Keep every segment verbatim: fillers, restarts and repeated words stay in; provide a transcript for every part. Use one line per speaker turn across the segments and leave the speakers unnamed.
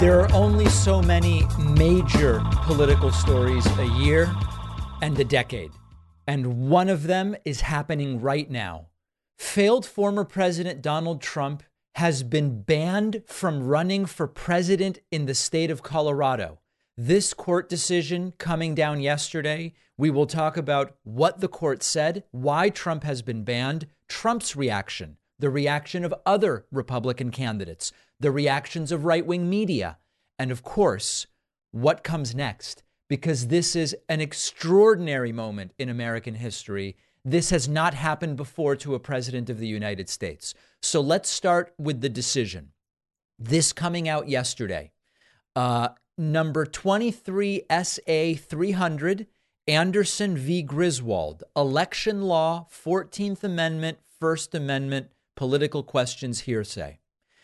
There are only so many major political stories a year and a decade, and one of them is happening right now. Failed former President Donald Trump has been banned from running for president in the state of Colorado. This court decision coming down yesterday, we will talk about what the court said, why Trump has been banned, Trump's reaction, the reaction of other Republican candidates, the reactions of right-wing media, and of course, what comes next, because this is an extraordinary moment in American history. This has not happened before to a president of the United States. So let's start with the decision. This coming out yesterday, uh, number twenty-three S A three hundred, Anderson v. Griswold, election law, fourteenth Amendment, First Amendment, political questions hearsay.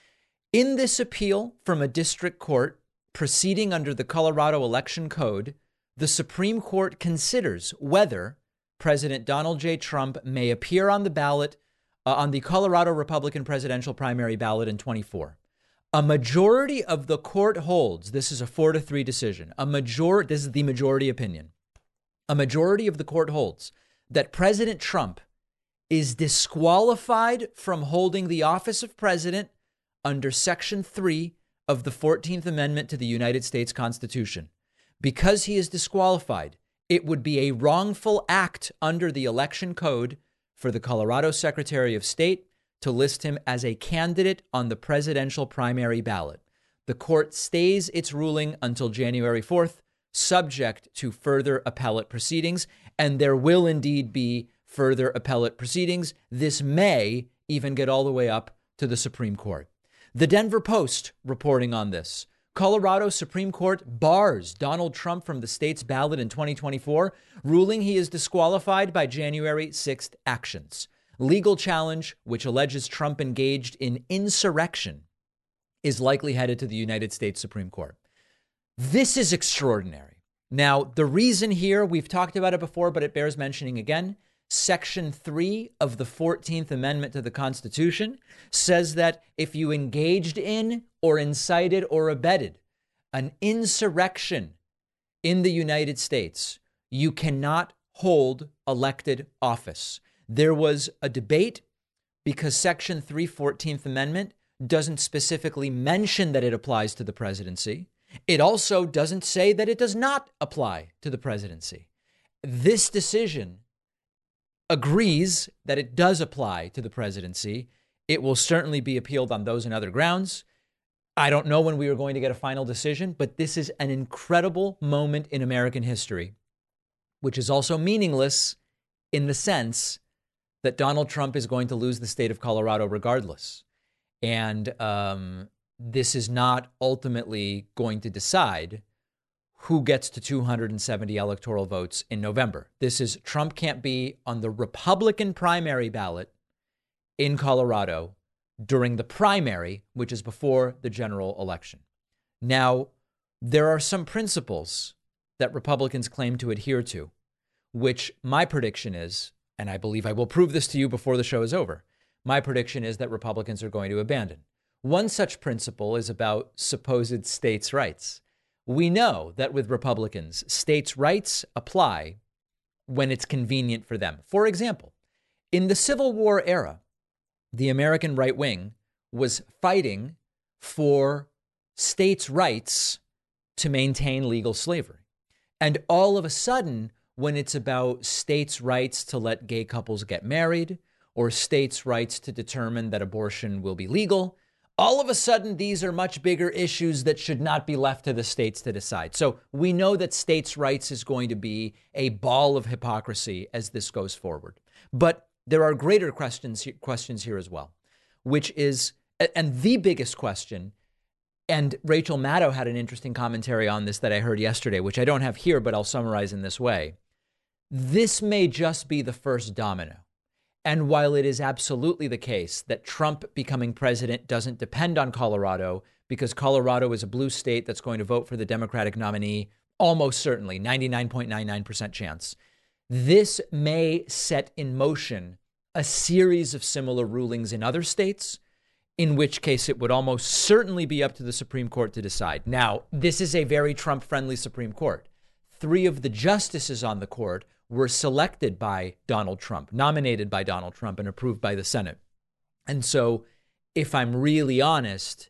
In this appeal from a district court proceeding under the Colorado Election Code, the Supreme Court considers whether President Donald J. Trump may appear on the ballot uh, on the Colorado Republican presidential primary ballot in twenty-four. A majority of the court holds, this is a four to three decision, a major, this is the majority opinion. A majority of the court holds that President Trump is disqualified from holding the office of president under Section three of the fourteenth Amendment to the United States Constitution. Because he is disqualified, it would be a wrongful act under the election code for the Colorado Secretary of State to list him as a candidate on the presidential primary ballot. The court stays its ruling until January fourth, subject to further appellate proceedings, and there will indeed be further appellate proceedings. This may even get all the way up to the Supreme Court. The Denver Post reporting on this. Colorado Supreme Court bars Donald Trump from the state's ballot in twenty twenty-four, ruling he is disqualified by January sixth actions. Legal challenge, which alleges Trump engaged in insurrection, is likely headed to the United States Supreme Court. This is extraordinary. Now, the reason here, we've talked about it before, but it bears mentioning again. Section three of the fourteenth Amendment to the Constitution says that if you engaged in or incited or abetted an insurrection in the United States, you cannot hold elected office. There was a debate because Section three, fourteenth Amendment doesn't specifically mention that it applies to the presidency. It also doesn't say that it does not apply to the presidency. This decision agrees that it does apply to the presidency. It will certainly be appealed on those and other grounds. I don't know when we are going to get a final decision, but this is an incredible moment in American history, which is also meaningless in the sense that Donald Trump is going to lose the state of Colorado regardless. And um, this is not ultimately going to decide who gets to two hundred seventy electoral votes in November. This is Trump can't be on the Republican primary ballot in Colorado during the primary, which is before the general election. Now, there are some principles that Republicans claim to adhere to, which my prediction is, and I believe I will prove this to you before the show is over, my prediction is that Republicans are going to abandon. One such principle is about supposed states' rights. We know that with Republicans, states' rights apply when it's convenient for them. For example, in the Civil War era, the American right wing was fighting for states' rights to maintain legal slavery. And all of a sudden, when it's about states' rights to let gay couples get married or states' rights to determine that abortion will be legal, all of a sudden, these are much bigger issues that should not be left to the states to decide. So we know that states' rights is going to be a ball of hypocrisy as this goes forward. But there are greater questions, questions here as well, which is, and the biggest question, and Rachel Maddow had an interesting commentary on this that I heard yesterday, which I don't have here, but I'll summarize in this way. This may just be the first domino. And while it is absolutely the case that Trump becoming president doesn't depend on Colorado, because Colorado is a blue state that's going to vote for the Democratic nominee, almost certainly, ninety-nine point nine nine percent chance, this may set in motion a series of similar rulings in other states in which case it would almost certainly be up to the Supreme Court to decide. Now, this is a very Trump-friendly Supreme Court. Three of the justices on the court were selected by Donald Trump, nominated by Donald Trump, and approved by the Senate. And so, if I'm really honest,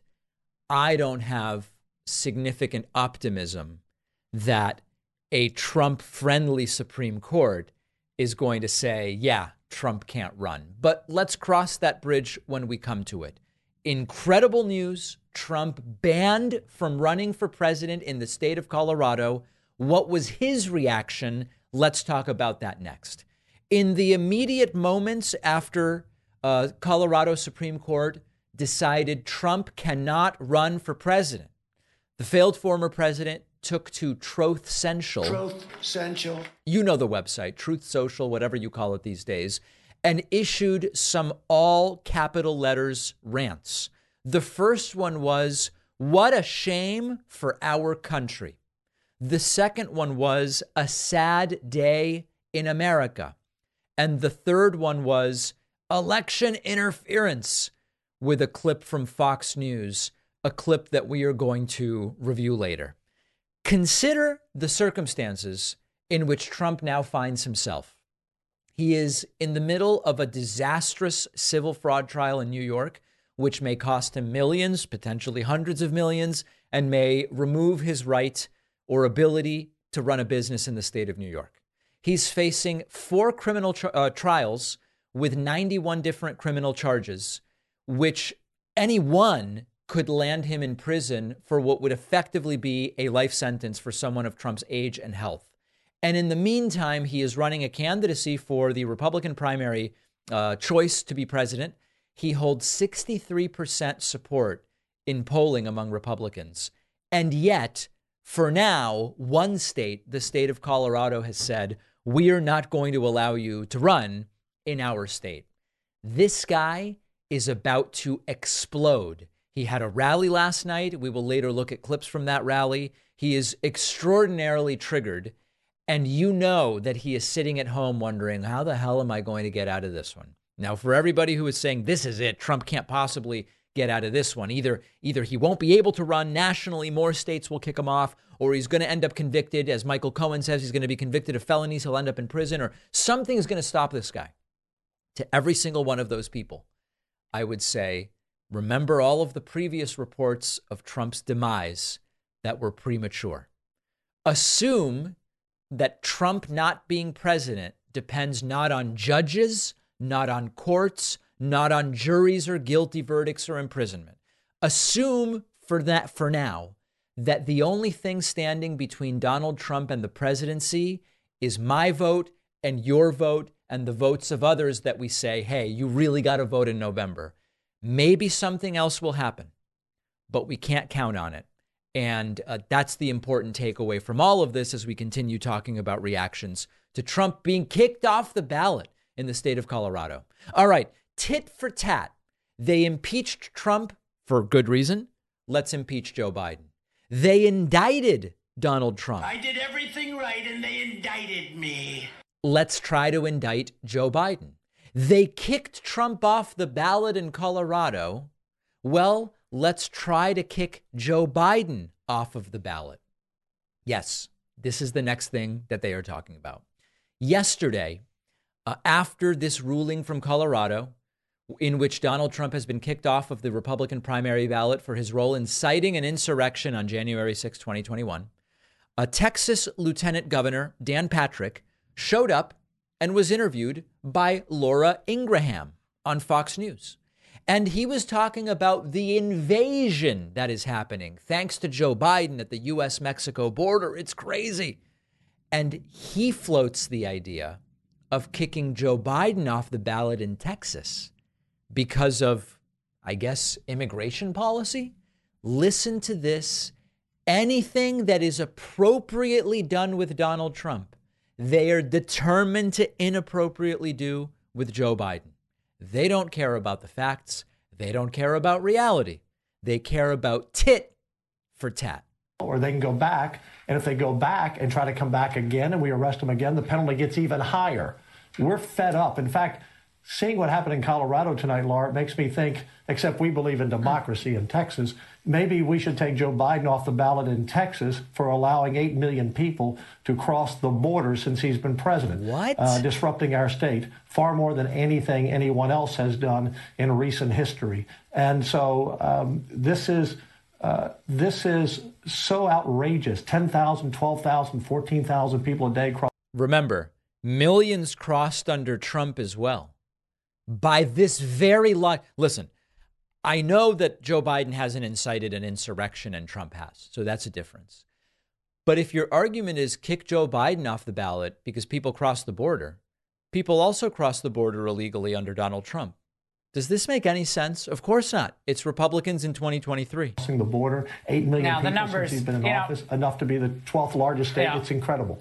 I don't have significant optimism that a Trump-friendly Supreme Court is going to say, yeah, Trump can't run. But let's cross that bridge when we come to it. Incredible news. Trump banned from running for president in the state of Colorado. What was his reaction? Let's talk about that next. In the immediate moments after uh, Colorado Supreme Court decided Trump cannot run for president, the failed former president took to Truth Social. Truth Social. You know the website, Truth Social, whatever you call it these days, and issued some all capital letters rants. The first one was, "What a shame for our country." The second one was, "A sad day in America." And the third one was, "Election interference," with a clip from Fox News, a clip that we are going to review later. Consider the circumstances in which Trump now finds himself. He is in the middle of a disastrous civil fraud trial in New York, which may cost him millions, potentially hundreds of millions, and may remove his right or ability to run a business in the state of New York. He's facing four criminal tri- uh, trials with ninety-one different criminal charges, which any one could land him in prison for what would effectively be a life sentence for someone of Trump's age and health. And in the meantime, he is running a candidacy for the Republican primary uh, choice to be president. He holds sixty-three percent support in polling among Republicans. And yet, for now, one state, the state of Colorado, has said, we are not going to allow you to run in our state. This guy is about to explode. He had a rally last night. We will later look at clips from that rally. He is extraordinarily triggered. And you know that he is sitting at home wondering, how the hell am I going to get out of this one? Now, for everybody who is saying this is it, Trump can't possibly get out of this one. Either, either he won't be able to run nationally, more states will kick him off, or he's going to end up convicted. As Michael Cohen says, he's going to be convicted of felonies. He'll end up in prison, or something is going to stop this guy. To every single one of those people, I would say, remember all of the previous reports of Trump's demise that were premature. Assume that Trump not being president depends not on judges, not on courts, not on juries or guilty verdicts or imprisonment. Assume for that, for now, that the only thing standing between Donald Trump and the presidency is my vote and your vote and the votes of others that we say, hey, you really got to vote in November. Maybe something else will happen, but we can't count on it. And uh, that's the important takeaway from all of this as we continue talking about reactions to Trump being kicked off the ballot in the state of Colorado. All right, tit for tat. They impeached Trump for good reason. Let's impeach Joe Biden. They indicted Donald Trump.
I did everything right and they indicted me.
Let's try to indict Joe Biden. They kicked Trump off the ballot in Colorado. Well, let's try to kick Joe Biden off of the ballot. Yes, this is the next thing that they are talking about. Yesterday, uh, after this ruling from Colorado, in which Donald Trump has been kicked off of the Republican primary ballot for his role in inciting an insurrection on January sixth, twenty twenty-one, a Texas Lieutenant Governor, Dan Patrick, showed up and was interviewed by Laura Ingraham on Fox News. And he was talking about the invasion that is happening thanks to Joe Biden at the U S Mexico border. It's crazy. And he floats the idea of kicking Joe Biden off the ballot in Texas because of, I guess, immigration policy. Listen to this. Anything that is appropriately done with Donald Trump, they are determined to inappropriately do with Joe Biden. They don't care about the facts. They don't care about reality. They care about tit for tat.
Or they can go back, and if they go back and try to come back again and we arrest them again, the penalty gets even higher. We're fed up. In fact, seeing what happened in Colorado tonight, Laura, it makes me think, except we believe in democracy in Texas, maybe we should take Joe Biden off the ballot in Texas for allowing eight million people to cross the border since he's been president.
What?
Uh, disrupting our state far more than anything anyone else has done in recent history. And so um, this is uh, this is so outrageous. ten thousand, twelve thousand, fourteen thousand people a day cross.
Remember, millions crossed under Trump as well. By this very law. Listen, I know that Joe Biden hasn't incited an insurrection and Trump has. So that's a difference. But if your argument is kick Joe Biden off the ballot because people cross the border, people also cross the border illegally under Donald Trump. Does this make any sense? Of course not. It's Republicans in twenty twenty-three.
Crossing the border, eight million
now,
people
the numbers,
since he's been in
know,
office, enough to be the twelfth largest state.
Yeah.
It's incredible.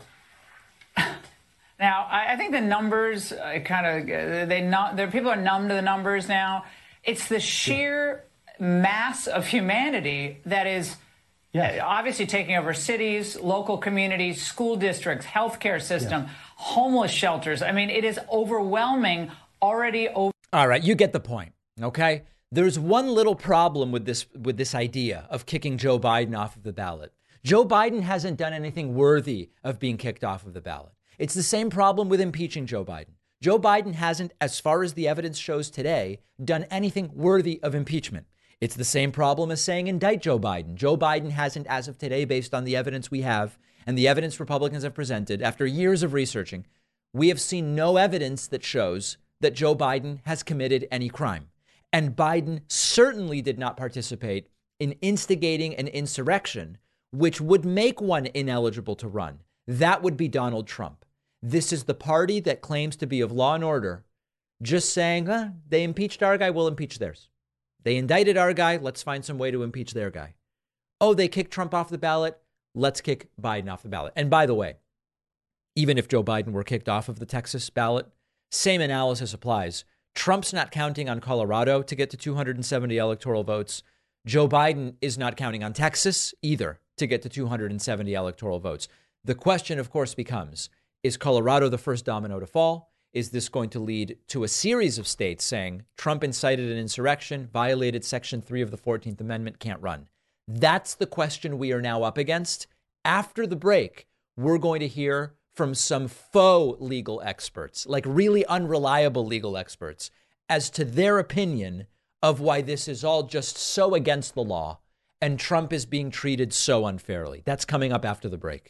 Now, I, I think the numbers uh, kind of, they not, there people are numb to the numbers now. It's the sheer mass of humanity that is
Yes.
uh, obviously taking over cities, local communities, school districts, healthcare system,
Yes.
homeless shelters. I mean, it is overwhelming already. Over-
All right, you get the point, okay? There's one little problem with this with this idea of kicking Joe Biden off of the ballot. Joe Biden hasn't done anything worthy of being kicked off of the ballot. It's the same problem with impeaching Joe Biden. Joe Biden hasn't, as far as the evidence shows today, done anything worthy of impeachment. It's the same problem as saying indict Joe Biden. Joe Biden hasn't, as of today, based on the evidence we have and the evidence Republicans have presented after years of researching, we have seen no evidence that shows that Joe Biden has committed any crime. And Biden certainly did not participate in instigating an insurrection, which would make one ineligible to run. That would be Donald Trump. This is the party that claims to be of law and order, just saying, huh, they impeached our guy, we'll impeach theirs. They indicted our guy, let's find some way to impeach their guy. Oh, they kicked Trump off the ballot, let's kick Biden off the ballot. And by the way, even if Joe Biden were kicked off of the Texas ballot, same analysis applies. Trump's not counting on Colorado to get to two hundred seventy electoral votes. Joe Biden is not counting on Texas either to get to two hundred seventy electoral votes. The question, of course, becomes, is Colorado the first domino to fall? Is this going to lead to a series of states saying Trump incited an insurrection, violated Section three of the fourteenth Amendment, can't run? That's the question we are now up against. After the break, we're going to hear from some faux legal experts, like really unreliable legal experts, as to their opinion of why this is all just so against the law and Trump is being treated so unfairly. That's coming up after the break.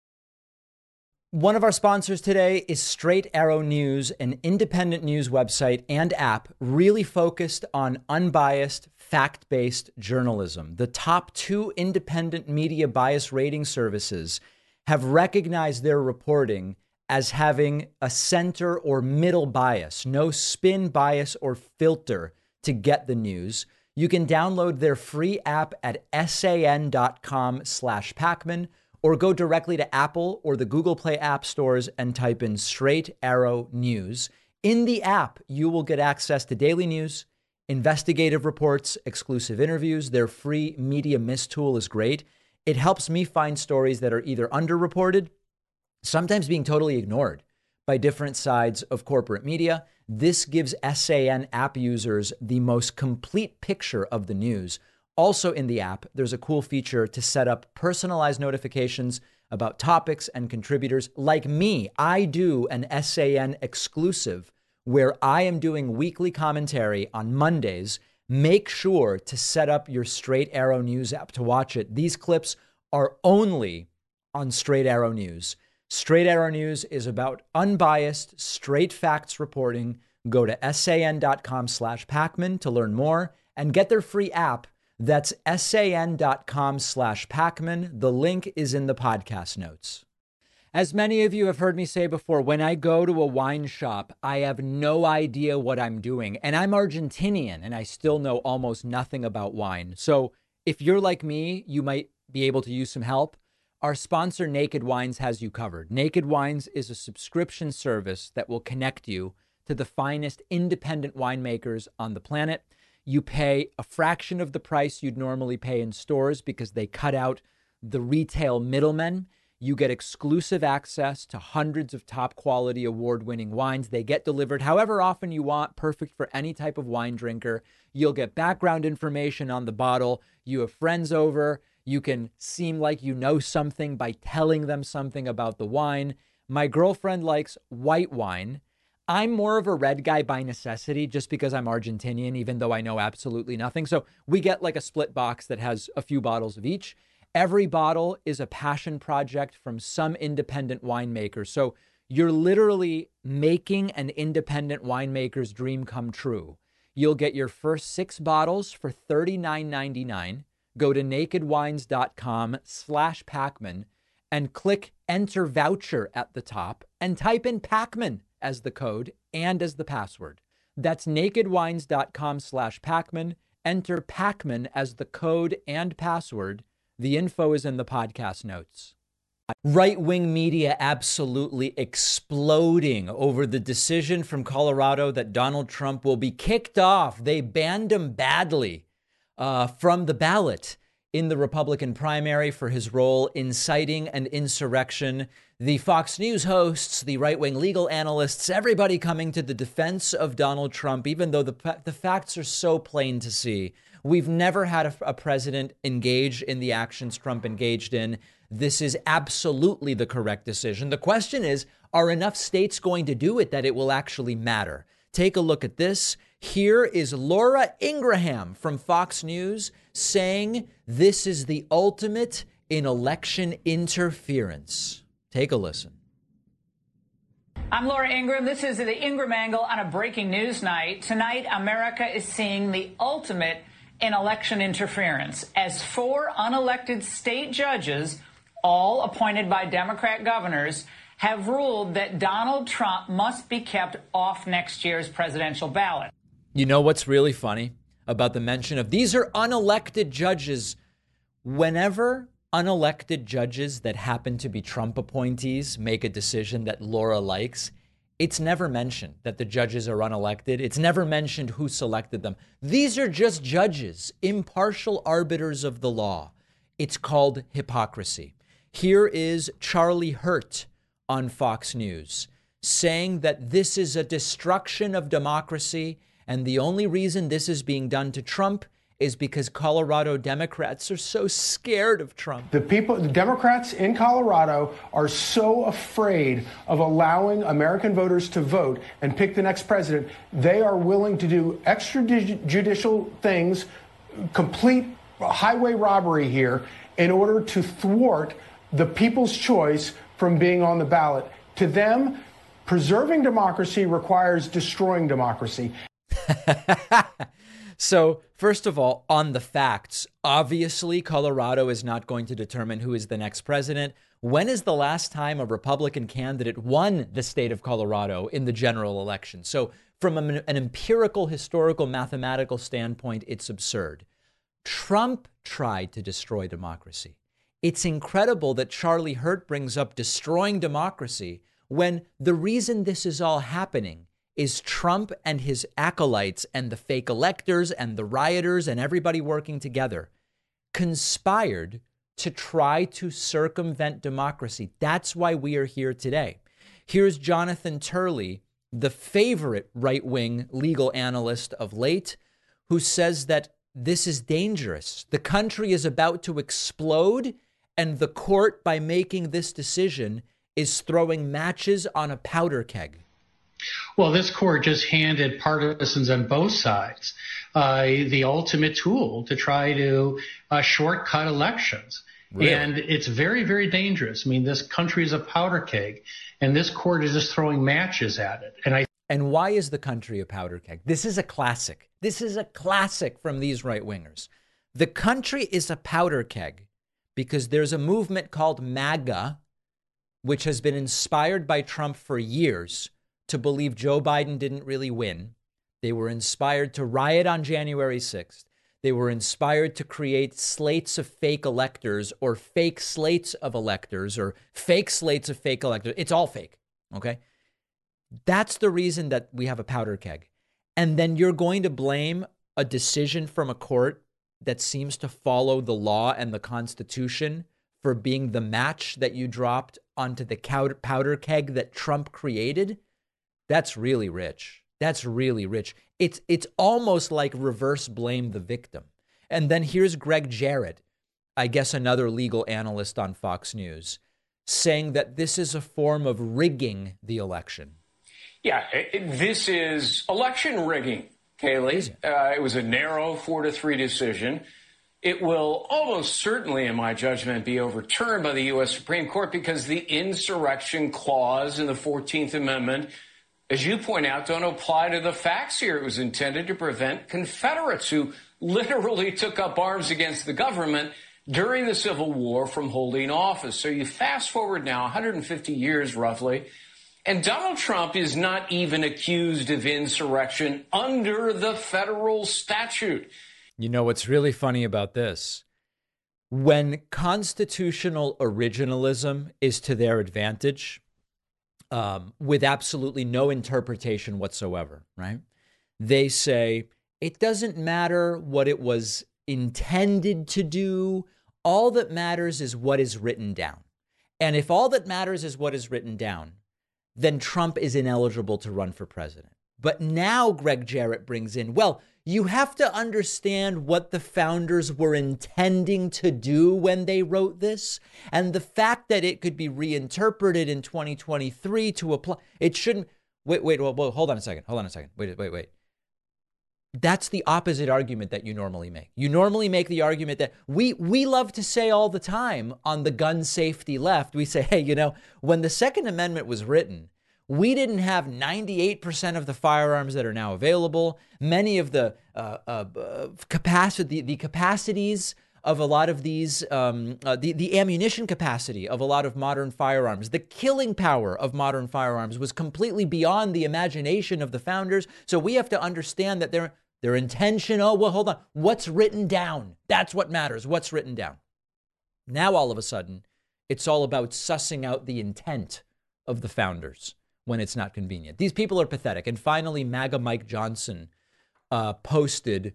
One of our sponsors today is Straight Arrow News, an independent news website and app really focused on unbiased, fact-based journalism. The top two independent media bias rating services have recognized their reporting as having a center or middle bias, no spin, bias, or filter to get the news. You can download their free app at san.com slash Pacman, or go directly to Apple or the Google Play app stores and type in Straight Arrow News. In the app, you will get access to daily news, investigative reports, exclusive interviews. Their free media mist tool is great. It helps me find stories that are either underreported, sometimes being totally ignored by different sides of corporate media. This gives S A N app users the most complete picture of the news. Also in the app, there's a cool feature to set up personalized notifications about topics and contributors. Like me, I do an S A N exclusive where I am doing weekly commentary on Mondays. Make sure to set up your Straight Arrow News app to watch it. These clips are only on Straight Arrow News. Straight Arrow News is about unbiased, straight facts reporting. Go to san.com slash Pacman to learn more and get their free app. That's san.com slash Pacman. The link is in the podcast notes. As many of you have heard me say before, when I go to a wine shop, I have no idea what I'm doing. And I'm Argentinian, and I still know almost nothing about wine. So if you're like me, you might be able to use some help. Our sponsor, Naked Wines, has you covered. Naked Wines is a subscription service that will connect you to the finest independent winemakers on the planet. You pay a fraction of the price you'd normally pay in stores because they cut out the retail middlemen. You get exclusive access to hundreds of top quality award-winning wines. They get delivered however often you want, perfect for any type of wine drinker. You'll get background information on the bottle. You have friends over. You can seem like you know something by telling them something about the wine. My girlfriend likes white wine. I'm more of a red guy by necessity just because I'm Argentinian, even though I know absolutely nothing. So we get like a split box that has a few bottles of each. Every bottle is a passion project from some independent winemaker. So you're literally making an independent winemaker's dream come true. You'll get your first six bottles for thirty-nine ninety-nine. Go to nakedwines.com slash Pacman and click enter voucher at the top and type in Pacman as the code and as the password. That's nakedwines.com slash Pacman. Enter Pacman as the code and password. The info is in the podcast notes. Right-wing media absolutely exploding over the decision from Colorado that Donald Trump will be kicked off. They banned him badly uh, from the ballot in the Republican primary for his role inciting an insurrection. The Fox News hosts, the right-wing legal analysts, everybody coming to the defense of Donald Trump, even though the, the facts are so plain to see. We've never had a, a president engage in the actions Trump engaged in. This is absolutely the correct decision. The question is, are enough states going to do it that it will actually matter? Take a look at this. Here is Laura Ingraham from Fox News saying this is the ultimate in election interference. Take a listen.
I'm Laura Ingraham. This is the Ingraham Angle on a breaking news night. Tonight, America is seeing the ultimate in election interference as four unelected state judges, all appointed by Democrat governors, have ruled that Donald Trump must be kept off next year's presidential ballot.
You know what's really funny about the mention of these are unelected judges? Whenever unelected judges that happen to be Trump appointees make a decision that Laura likes, it's never mentioned that the judges are unelected. It's never mentioned who selected them. These are just judges, impartial arbiters of the law. It's called hypocrisy. Here is Charlie Hurt on Fox News saying that this is a destruction of democracy, and the only reason this is being done to Trump is because Colorado Democrats are so scared of Trump.
The people, the Democrats in Colorado are so afraid of allowing American voters to vote and pick the next president. They are willing to do extrajudicial things, complete highway robbery here in order to thwart the people's choice from being on the ballot. To them, preserving democracy requires destroying democracy.
So, first of all, on the facts, obviously, Colorado is not going to determine who is the next president. When is the last time a Republican candidate won the state of Colorado in the general election? So, from an, an empirical, historical, mathematical standpoint, it's absurd. Trump tried to destroy democracy. It's incredible that Charlie Hurt brings up destroying democracy when the reason this is all happening is Trump and his acolytes and the fake electors and the rioters and everybody working together conspired to try to circumvent democracy. That's why we are here today. Here's Jonathan Turley, the favorite right-wing legal analyst of late, who says that this is dangerous. The country is about to explode, and the court, by making this decision, is throwing matches on a powder keg.
Well, this court just handed partisans on both sides uh, the ultimate tool to try to uh, shortcut elections. Really? And it's very, very dangerous. I mean, this country is a powder keg, and this court is just throwing matches at it. And I.
And why is the country a powder keg? This is a classic. This is a classic from these right-wingers. The country is a powder keg because there's a movement called MAGA, which has been inspired by Trump for years to believe Joe Biden didn't really win. They were inspired to riot on January sixth. They were inspired to create slates of fake electors or fake slates of electors or fake slates of fake electors. It's all fake, okay? That's the reason that we have a powder keg. And then you're going to blame a decision from a court that seems to follow the law and the Constitution for being the match that you dropped onto the powder keg that Trump created, that's really rich. That's really rich. It's it's almost like reverse blame the victim. And then here's Greg Jarrett, I guess another legal analyst on Fox News, saying that this is a form of rigging the election.
Yeah, it, this is election rigging, Kayleigh. Uh, it was a narrow four to three decision. It will almost certainly, in my judgment, be overturned by the U S Supreme Court because the insurrection clause in the fourteenth Amendment, as you point out, don't apply to the facts here. It was intended to prevent Confederates who literally took up arms against the government during the Civil War from holding office. So you fast forward now one hundred fifty years roughly, and Donald Trump is not even accused of insurrection under the federal statute.
You know what's really funny about this? When constitutional originalism is to their advantage, um, with absolutely no interpretation whatsoever, right? They say it doesn't matter what it was intended to do. All that matters is what is written down. And if all that matters is what is written down, then Trump is ineligible to run for president. But now Greg Jarrett brings in, well, you have to understand what the founders were intending to do when they wrote this. And the fact that it could be reinterpreted in twenty twenty-three to apply, it shouldn't. Wait, wait, wait, wait, hold on a second. Hold on a second. Wait, wait, wait. That's the opposite argument that you normally make. You normally make the argument that we we love to say all the time on the gun safety left. We say, hey, you know, when the Second Amendment was written, we didn't have ninety-eight percent of the firearms that are now available. Many of the uh, uh, capacity, the capacities of a lot of these, um, uh, the, the ammunition capacity of a lot of modern firearms, the killing power of modern firearms was completely beyond the imagination of the founders. So we have to understand that their their intention, oh, well, hold on. What's written down? That's what matters. What's written down? Now, all of a sudden, it's all about sussing out the intent of the founders when it's not convenient. These people are pathetic. And finally, MAGA Mike Johnson uh, posted,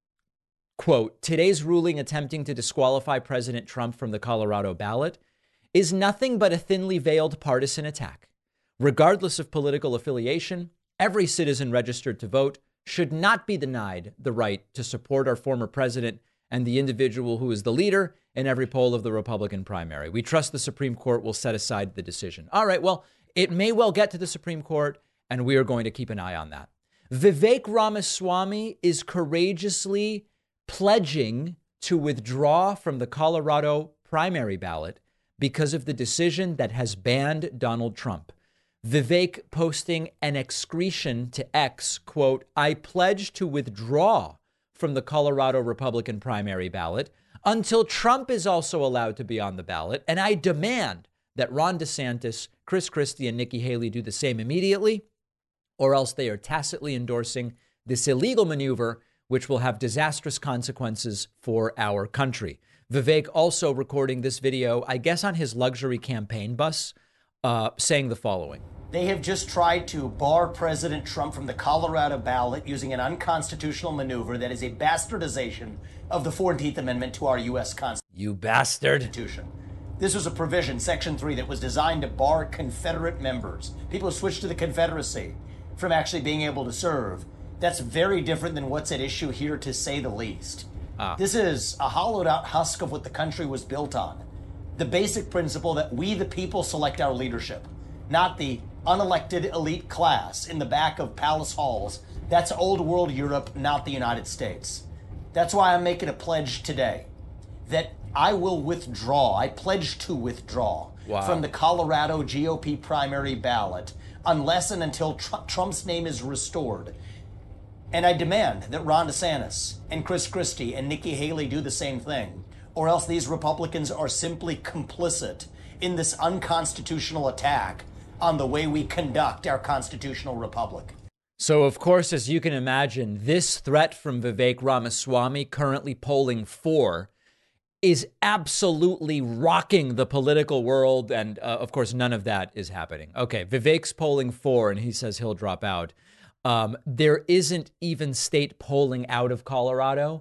quote, today's ruling attempting to disqualify President Trump from the Colorado ballot is nothing but a thinly veiled partisan attack. Regardless of political affiliation, every citizen registered to vote should not be denied the right to support our former president and the individual who is the leader in every poll of the Republican primary. We trust the Supreme Court will set aside the decision. All right, well, it may well get to the Supreme Court, and we are going to keep an eye on that. Vivek Ramaswamy is courageously pledging to withdraw from the Colorado primary ballot because of the decision that has banned Donald Trump. Vivek posting an excretion to X, quote, I pledge to withdraw from the Colorado Republican primary ballot until Trump is also allowed to be on the ballot, and I demand that Ron DeSantis, Chris Christie, and Nikki Haley do the same immediately, or else they are tacitly endorsing this illegal maneuver, which will have disastrous consequences for our country. Vivek also recording this video, I guess on his luxury campaign bus, uh, saying the following.
They have just tried to bar President Trump from the Colorado ballot using an unconstitutional maneuver that is a bastardization of the fourteenth Amendment to our U S Constitution.
You bastard.
This was a provision, Section three, that was designed to bar Confederate members, people who switched to the Confederacy, from actually being able to serve. That's very different than what's at issue here, to say the least. Ah. This is a hollowed out husk of what the country was built on. The basic principle that we, the people, select our leadership, not the unelected elite class in the back of palace halls. That's old world Europe, not the United States. That's why I'm making a pledge today that I will withdraw. I pledge to withdraw wow. from the Colorado G O P primary ballot unless and until tr- Trump's name is restored. And I demand that Ron DeSantis and Chris Christie and Nikki Haley do the same thing, or else these Republicans are simply complicit in this unconstitutional attack on the way we conduct our constitutional republic.
So, of course, as you can imagine, this threat from Vivek Ramaswamy, currently polling four, is absolutely rocking the political world. And, uh, of course, none of that is happening. Okay, Vivek's polling four, and he says he'll drop out. Um, there isn't even state polling out of Colorado,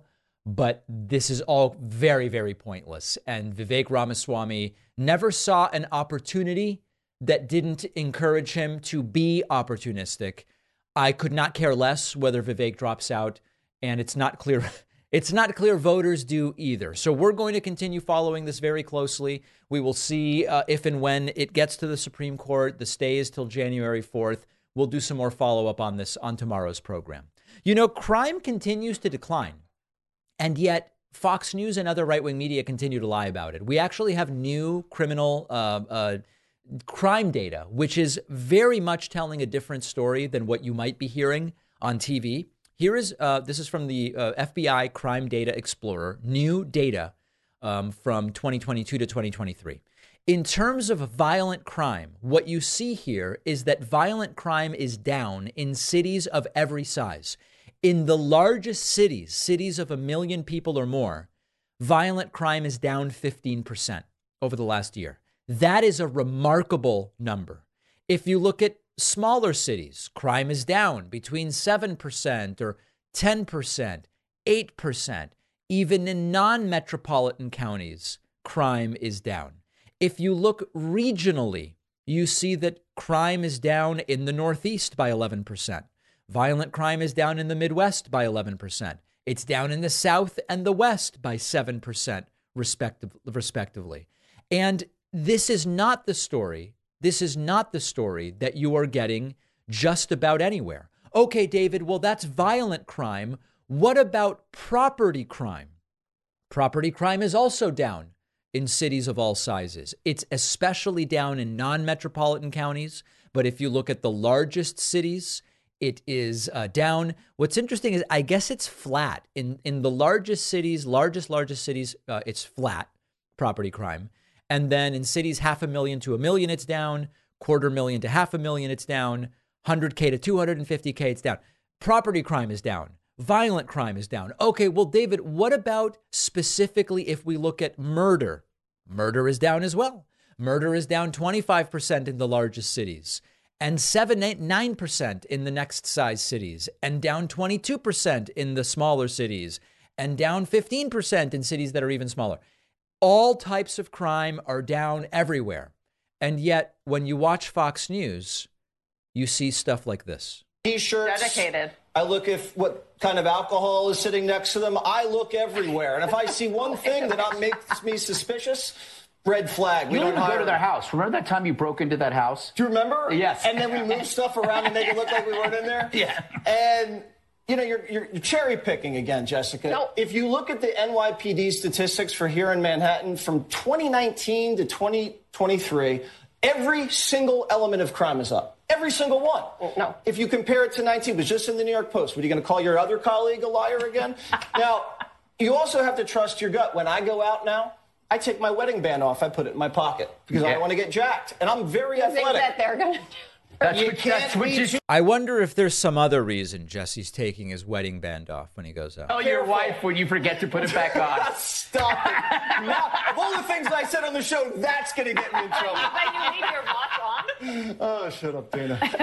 But this is all very, very pointless. And Vivek Ramaswamy never saw an opportunity that didn't encourage him to be opportunistic. I could not care less whether Vivek drops out, and it's not clear. It's not clear voters do either. So we're going to continue following this very closely. We will see uh, if and when it gets to the Supreme Court. The stay is till January fourth. We'll do some more follow up on this on tomorrow's program. You know, crime continues to decline, and yet Fox News and other right-wing media continue to lie about it. We actually have new criminal uh, uh, crime data, which is very much telling a different story than what you might be hearing on T V. Here is, uh, this is from the uh, F B I Crime Data Explorer, new data um, from twenty twenty-two to twenty twenty-three. In terms of violent crime, what you see here is that violent crime is down in cities of every size. In the largest cities, cities of a million people or more, violent crime is down fifteen percent over the last year. That is a remarkable number. If you look at smaller cities, crime is down between seven percent or ten percent, eight percent. Even in non-metropolitan counties, crime is down. If you look regionally, you see that crime is down in the Northeast by eleven percent. Violent crime is down in the Midwest by eleven percent. It's down in the South and the West by seven percent, respective, respectively. And this is not the story. This is not the story that you are getting just about anywhere. Okay, David, well, that's violent crime. What about property crime? Property crime is also down in cities of all sizes. It's especially down in non-metropolitan counties. But if you look at the largest cities, it is uh, down. What's interesting is I guess it's flat. In, in the largest cities, largest, largest cities, uh, it's flat, property crime. And then in cities half a million to a million, it's down. Quarter million to half a million, it's down. one hundred K to two hundred fifty K, it's down. Property crime is down. Violent crime is down. Okay, well, David, what about specifically if we look at murder? Murder is down as well. Murder is down twenty-five percent in the largest cities and seven, eight, nine percent in the next size cities, and down twenty-two percent in the smaller cities, and down fifteen percent in cities that are even smaller. All types of crime are down everywhere. And yet, when you watch Fox News, you see stuff like this.
T-shirts.
Dedicated.
I look if what kind of alcohol is sitting next to them. I look everywhere. And if I see one thing that makes me suspicious, red flag. We
You don't
don't
even go
hire
to their
them.
house. Remember that time you broke into that house?
Do you remember?
Yes.
And then we moved stuff around to make it look like we weren't in there?
Yeah.
And, you know, you're, you're, you're cherry picking again, Jessica.
No.
If you look at the N Y P D statistics for here in Manhattan from twenty nineteen to twenty twenty-three, every single element of crime is up. Every single one.
No.
If you compare it to nineteen, it was just in the New York Post. What, are you going to call your other colleague a liar again? Now, you also have to trust your gut. When I go out now, I take my wedding band off. I put it in my pocket because I
Yeah.
don't want to get jacked. And I'm very
You think
athletic.
that they're going to
That's
You
what,
can't
that's what
be
you
too-
I wonder if there's some other reason Jesse's taking his wedding band off when he goes out.
tell your
Careful.
wife when you forget to put it back on.
Stop it. Now, of all the things I said on the show, that's going to get me in trouble.
But you leave your watch on?
Oh, shut up, Dana.
Can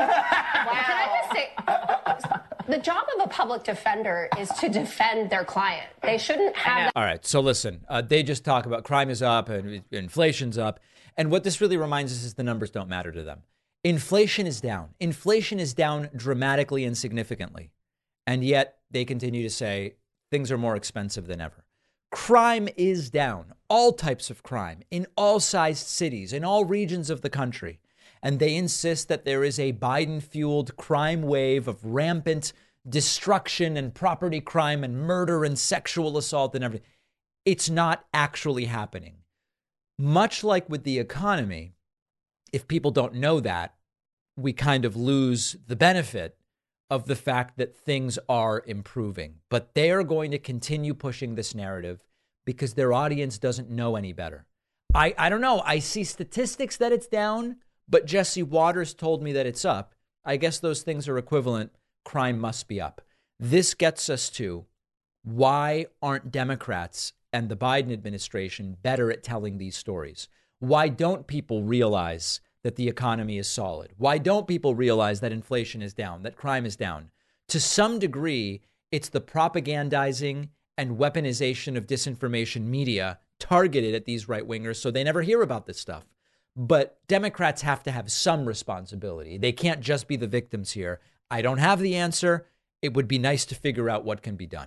I just say, the job of a public defender is to defend their client. They shouldn't have that.
All right. So listen, uh, they just talk about crime is up and inflation's up. And what this really reminds us is the numbers don't matter to them. Inflation is down. Inflation is down dramatically and significantly. And yet they continue to say things are more expensive than ever. Crime is down. All types of crime in all sized cities, in all regions of the country. And they insist that there is a Biden-fueled crime wave of rampant destruction and property crime and murder and sexual assault and everything. It's not actually happening. Much like with the economy, if people don't know that, we kind of lose the benefit of the fact that things are improving. But they are going to continue pushing this narrative because their audience doesn't know any better. I, I don't know. I see statistics that it's down, but Jesse Waters told me that it's up. I guess those things are equivalent. Crime must be up. This gets us to why aren't Democrats and the Biden administration better at telling these stories? Why don't people realize that the economy is solid? Why don't people realize that inflation is down, that crime is down? To some degree, it's the propagandizing and weaponization of disinformation media targeted at these right-wingers so they never hear about this stuff. But Democrats have to have some responsibility. They can't just be the victims here. I don't have the answer. It would be nice to figure out what can be done.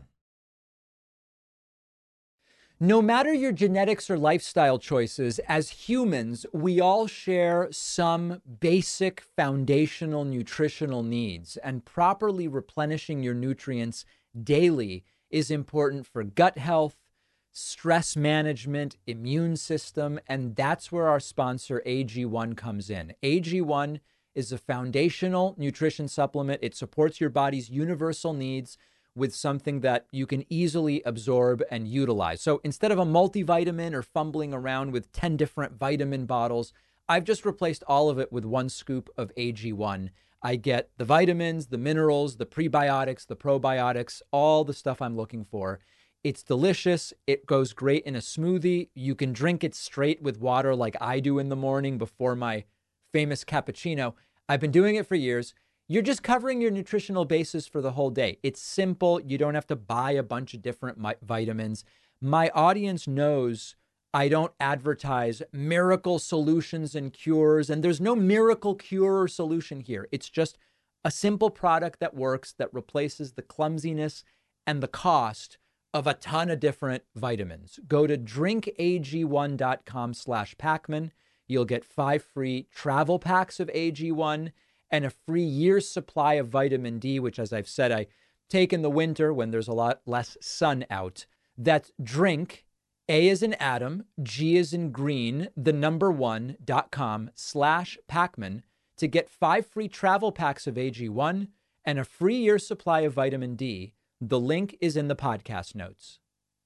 No matter your genetics or lifestyle choices, as humans, we all share some basic foundational nutritional needs, and properly replenishing your nutrients daily is important for gut health, stress management, immune system, and that's where our sponsor A G one comes in. A G one is a foundational nutrition supplement. It supports your body's universal needs with something that you can easily absorb and utilize. So instead of a multivitamin or fumbling around with ten different vitamin bottles, I've just replaced all of it with one scoop of A G one. I get the vitamins, the minerals, the prebiotics, the probiotics, all the stuff I'm looking for. It's delicious. It goes great in a smoothie. You can drink it straight with water like I do in the morning before my famous cappuccino. I've been doing it for years. You're just covering your nutritional basis for the whole day. It's simple. You don't have to buy a bunch of different mi- vitamins. My audience knows I don't advertise miracle solutions and cures, and there's no miracle cure or solution here. It's just a simple product that works, that replaces the clumsiness and the cost of a ton of different vitamins. Go to drinkag1.com slash Pacman. You'll get five free travel packs of A G one and a free year's supply of vitamin D, which, as I've said, I take in the winter when there's a lot less sun out. That's drink, A as in Adam, G as in green, the number one dot com slash Pacman to get five free travel packs of A G one and a free year's supply of vitamin D. The link is in the podcast notes.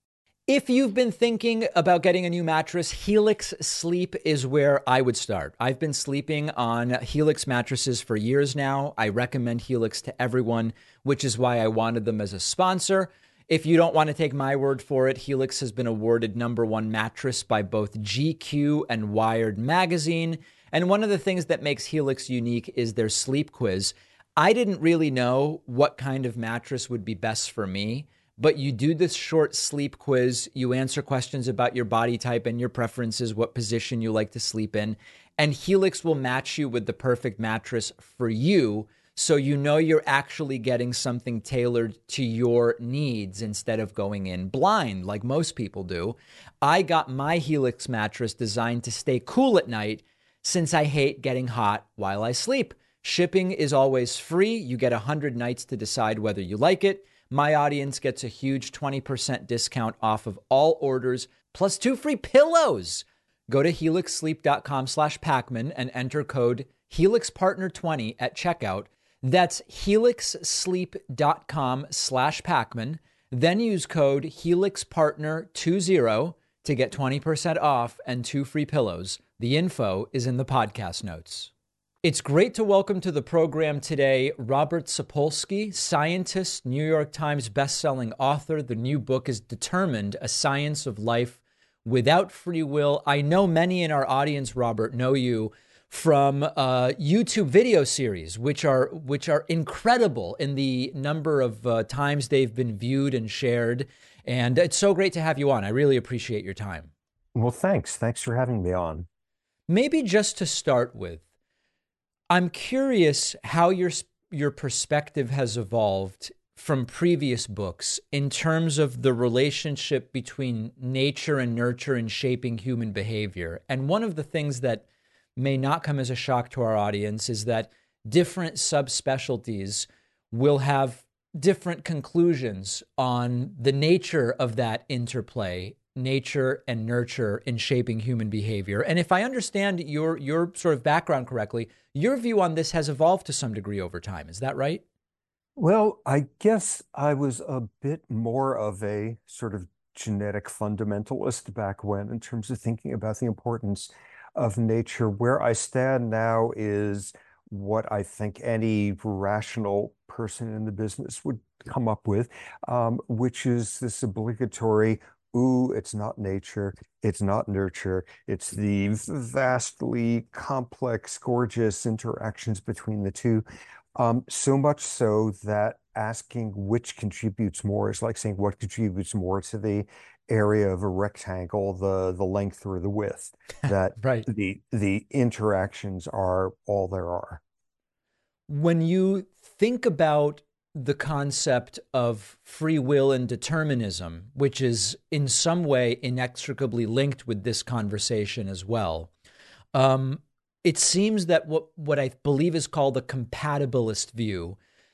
If you've been thinking about getting a new mattress, Helix Sleep is where I would start. I've been sleeping on Helix mattresses for years now. I recommend Helix to everyone, which is why I wanted them as a sponsor. If you don't want to take my word for it, Helix has been awarded number one mattress by both G Q and Wired magazine. And one of the things that makes Helix unique is their sleep quiz. I didn't really know what kind of mattress would be best for me, but you do this short sleep quiz. You answer questions about your body type and your preferences, what position you like to sleep in, and Helix will match you with the perfect mattress for you, so you know you're actually getting something tailored to your needs instead of going in blind like most people do. I got my Helix mattress designed to stay cool at night since I hate getting hot while I sleep. Shipping is always free. You get one hundred nights to decide whether you like it. My audience gets a huge twenty percent discount off of all orders, plus two free pillows. Go to helixsleep.com slash Pacman and enter code helix partner twenty at checkout. That's helixsleep.com slash Pacman. Then use code helix partner twenty to get twenty percent off and two free pillows. The info is in the podcast notes. It's great to welcome to the program today Robert Sapolsky, scientist, New York Times bestselling author. The new book is Determined, A Science of Life Without Free Will. I know many in our audience, Robert, know you from uh, YouTube video series, which are which are incredible in the number of uh, times they've been viewed and shared. And it's so great to have you on. I really appreciate your time.
Well, thanks. Thanks for having me on.
Maybe just to start with, I'm curious how your your perspective has evolved from previous books in terms of the relationship between nature and nurture in shaping human behavior. And one of the things that may not come as a shock to our audience is that different subspecialties will have different conclusions on the nature of that interplay, nature and nurture in shaping human behavior. And if I understand your your sort of background correctly, your view on this has evolved to some degree over time. Is that right?
Well, I guess I was a bit more of a sort of genetic fundamentalist back when, in terms of thinking about the importance of nature. Where I stand now is what I think any rational person in the business would come up with, um, which is this obligatory, ooh, it's not nature, it's not nurture, it's the vastly complex, gorgeous interactions between the two. Um, so much so that asking which contributes more is like saying what contributes more to the area of a rectangle, the the length or the width. That
right.
the the interactions are all there are.
When you think about the concept of free will and determinism, which is in some way inextricably linked with this conversation as well, um, it seems that what, what I believe is called a compatibilist view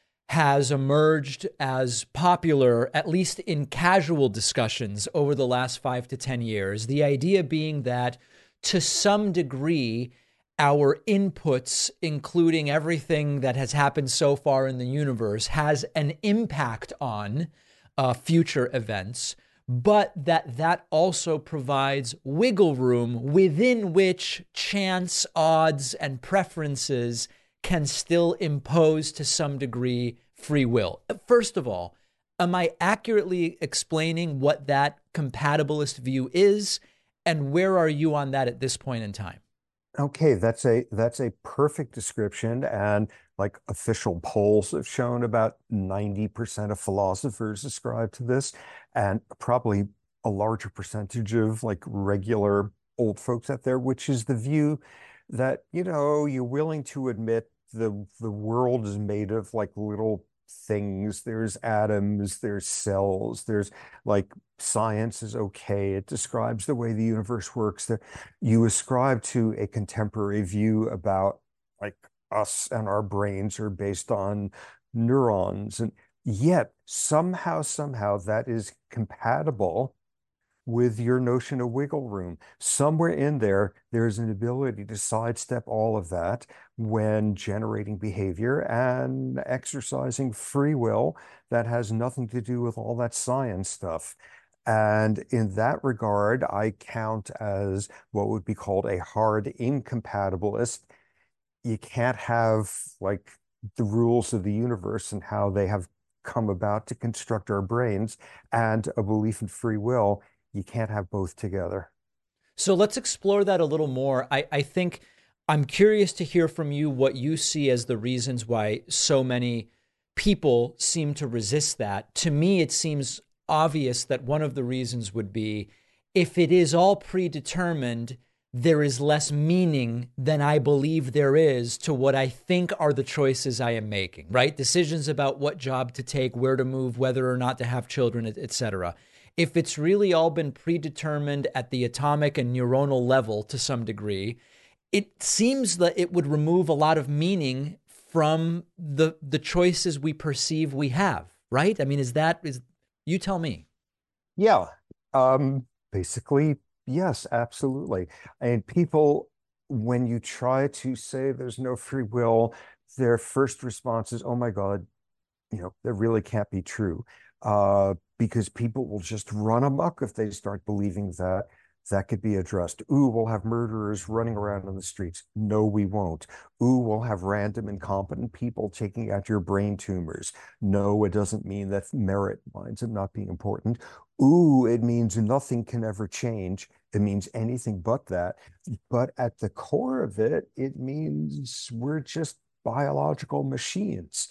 has emerged as popular, at least in casual discussions over the last five to ten years. The idea being that to some degree, our inputs, including everything that has happened so far in the universe, has an impact on uh, future events, but that that also provides wiggle room within which chance, odds, and preferences can still impose to some degree free will. First of all, am I accurately explaining what that compatibilist view is, and where are you on that at this point in time?
Okay, that's a that's a perfect description, and like official polls have shown about ninety percent of philosophers ascribe to this, and probably a larger percentage of like regular old folks out there, which is the view that, you know, you're willing to admit the the world is made of like little things. There's atoms, there's cells, there's like science is okay. It describes the way the universe works. That you ascribe to a contemporary view about like us and our brains are based on neurons. And yet somehow, somehow that is compatible with your notion of wiggle room. Somewhere in there, there's an ability to sidestep all of that when generating behavior and exercising free will that has nothing to do with all that science stuff. And in that regard, I count as what would be called a hard incompatibilist. You can't have like the rules of the universe and how they have come about to construct our brains and a belief in free will. You can't have both together.
So let's explore that a little more. I, I think I'm curious to hear from you what you see as the reasons why so many people seem to resist that. To me, it seems obvious that one of the reasons would be if it is all predetermined, there is less meaning than I believe there is to what I think are the choices I am making, right? Decisions about what job to take, where to move, whether or not to have children, et cetera. If it's really all been predetermined at the atomic and neuronal level to some degree, it seems that it would remove a lot of meaning from the the choices we perceive we have, right? I mean, is that, is you tell me.
Yeah, um, basically, yes, absolutely. And people, when you try to say there's no free will, their first response is, oh my God, you know, that really can't be true. Uh, because people will just run amok if they start believing that that could be addressed. Ooh, we'll have murderers running around on the streets. No, we won't. Ooh, we'll have random incompetent people taking out your brain tumors. No, it doesn't mean that merit winds up not being important. Ooh, it means nothing can ever change. It means anything but that. But at the core of it, it means we're just biological machines.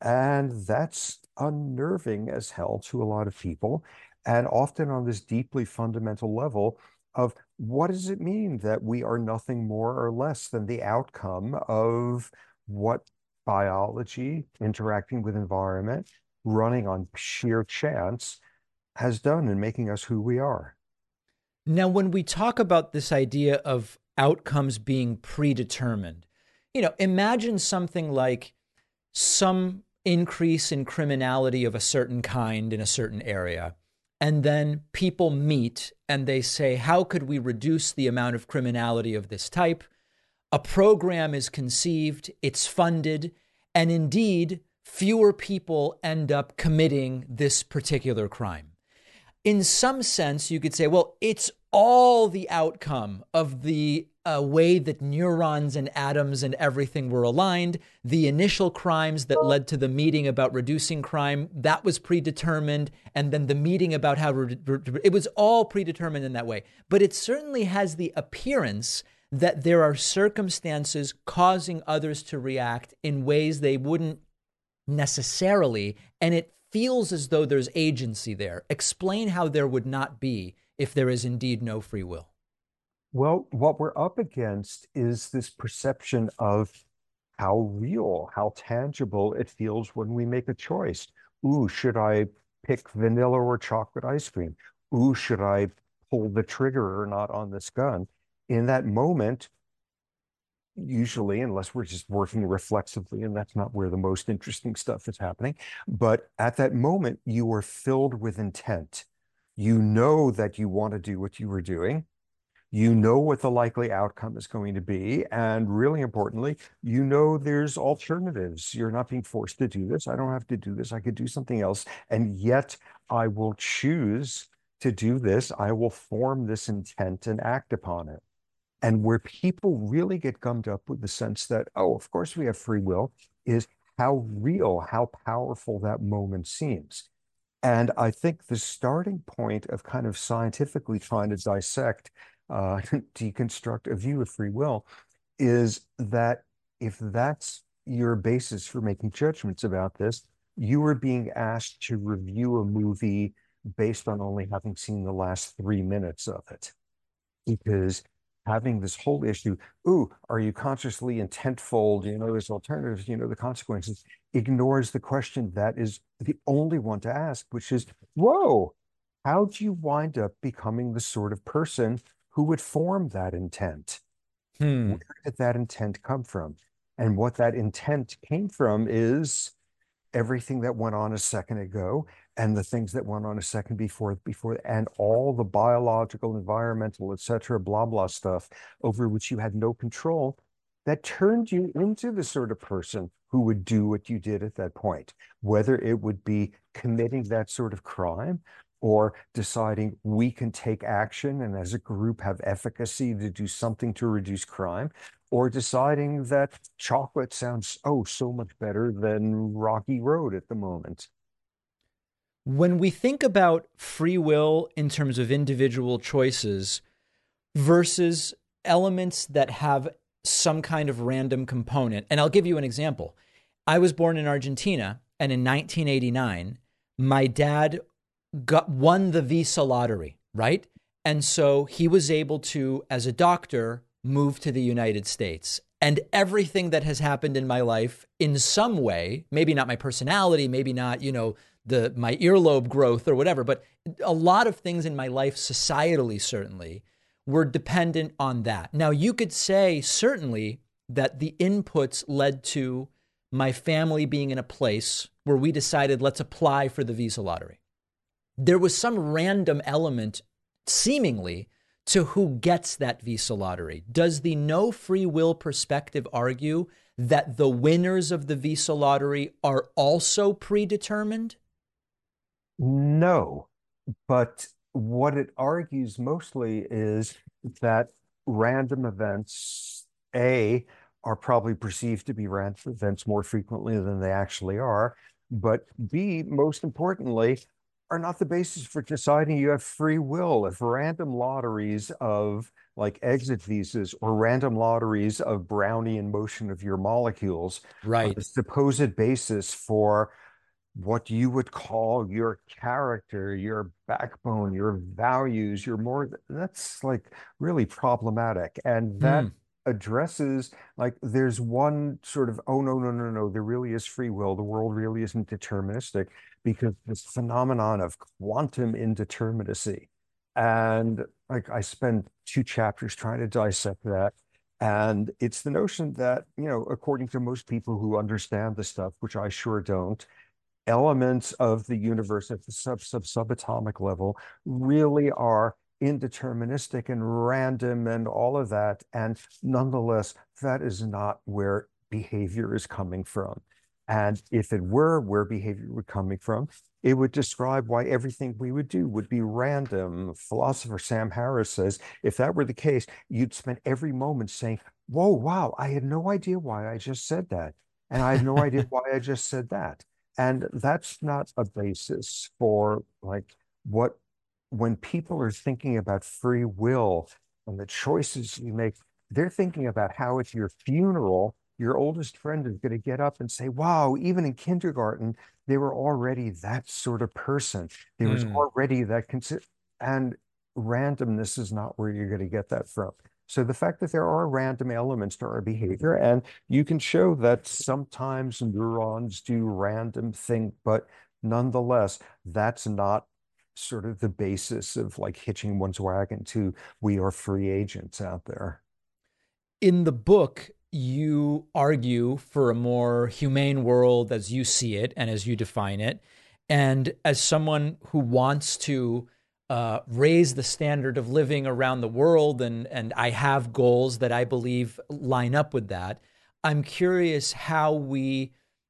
And that's unnerving as hell to a lot of people, and often on this deeply fundamental level of what does it mean that we are nothing more or less than the outcome of what biology interacting with environment, running on sheer chance, has done in making us who we are.
Now, when we talk about this idea of outcomes being predetermined, you know, imagine something like some increase in criminality of a certain kind in a certain area. And then people meet and they say, how could we reduce the amount of criminality of this type? A program is conceived, it's funded, and indeed, fewer people end up committing this particular crime. In some sense, you could say, well, it's all the outcome of the uh, way that neurons and atoms and everything were aligned. The initial crimes that led to the meeting about reducing crime, that was predetermined. And then the meeting about how re- re- it was all predetermined in that way. But it certainly has the appearance that there are circumstances causing others to react in ways they wouldn't necessarily, and it feels as though there's agency there. Explain how there would not be if there is indeed no free will.
Well, what we're up against is this perception of how real, how tangible it feels when we make a choice. Ooh, should I pick vanilla or chocolate ice cream? Ooh, should I pull the trigger or not on this gun? In that moment, usually, unless we're just working reflexively, and that's not where the most interesting stuff is happening, but at that moment, you are filled with intent. You know that you want to do what you were doing. You know what the likely outcome is going to be. And really importantly, you know there's alternatives. You're not being forced to do this. I don't have to do this. I could do something else. And yet I will choose to do this. I will form this intent and act upon it. And where people really get gummed up with the sense that, oh, of course we have free will, is how real, how powerful that moment seems. And I think the starting point of kind of scientifically trying to dissect uh, deconstruct a view of free will is that if that's your basis for making judgments about this, you are being asked to review a movie based on only having seen the last three minutes of it. Because having this whole issue, ooh, are you consciously intentful? Do you know there's alternatives? Do you know the consequences? Ignores the question that is the only one to ask, which is, whoa, how do you wind up becoming the sort of person who would form that intent?
Hmm.
Where did that intent come from? And what that intent came from is everything that went on a second ago and the things that went on a second before, before, and all the biological, environmental, et cetera, blah, blah stuff over which you had no control that turned you into the sort of person who would do what you did at that point, whether it would be committing that sort of crime or deciding we can take action and as a group have efficacy to do something to reduce crime, or deciding that chocolate sounds, oh, so much better than Rocky Road at the moment.
When we think about free will in terms of individual choices versus elements that have some kind of random component, and I'll give you an example. I was born in Argentina, and in nineteen eighty-nine, my dad got won the Visa lottery, right? And so he was able to, as a doctor, move to the United States. And everything that has happened in my life in some way, maybe not my personality, maybe not, you know, the my earlobe growth or whatever, but a lot of things in my life, societally, certainly, were dependent on that. Now, you could say certainly that the inputs led to my family being in a place where we decided, let's apply for the Visa lottery. There was some random element, seemingly, to who gets that Visa lottery. Does the no free will perspective argue that the winners of the Visa lottery are also predetermined?
No, but what it argues mostly is that random events, A, are probably perceived to be random events more frequently than they actually are, but B, most importantly, are not the basis for deciding you have free will. If random lotteries of like exit visas or random lotteries of Brownian motion of your molecules
right.
are the supposed basis for what you would call your character, your backbone, your values, your more, that's like really problematic. And that mm. addresses, like, there's one sort of, oh, no, no, no, no, there really is free will. The world really isn't deterministic, because this phenomenon of quantum indeterminacy. And like, I spend two chapters trying to dissect that. And it's the notion that, you know, according to most people who understand the stuff, which I sure don't, elements of the universe at the sub sub subatomic level really are indeterministic and random and all of that. And nonetheless, that is not where behavior is coming from. And if it were where behavior would coming from, it would describe why everything we would do would be random. Philosopher Sam Harris says, if that were the case, you'd spend every moment saying, whoa, wow, I had no idea why I just said that. And I had no idea why I just said that. And that's not a basis for, like, what, when people are thinking about free will and the choices you make, they're thinking about how at your funeral, your oldest friend is going to get up and say, wow, even in kindergarten, they were already that sort of person. There was
Mm.
already that consi- and randomness is not where you're going to get that from. So the fact that there are random elements to our behavior, and you can show that sometimes neurons do random things, but nonetheless, that's not sort of the basis of like hitching one's wagon to we are free agents out there.
In the book, you argue for a more humane world as you see it and as you define it. And as someone who wants to uh, raise the standard of living around the world, and, and I have goals that I believe line up with that, I'm curious how we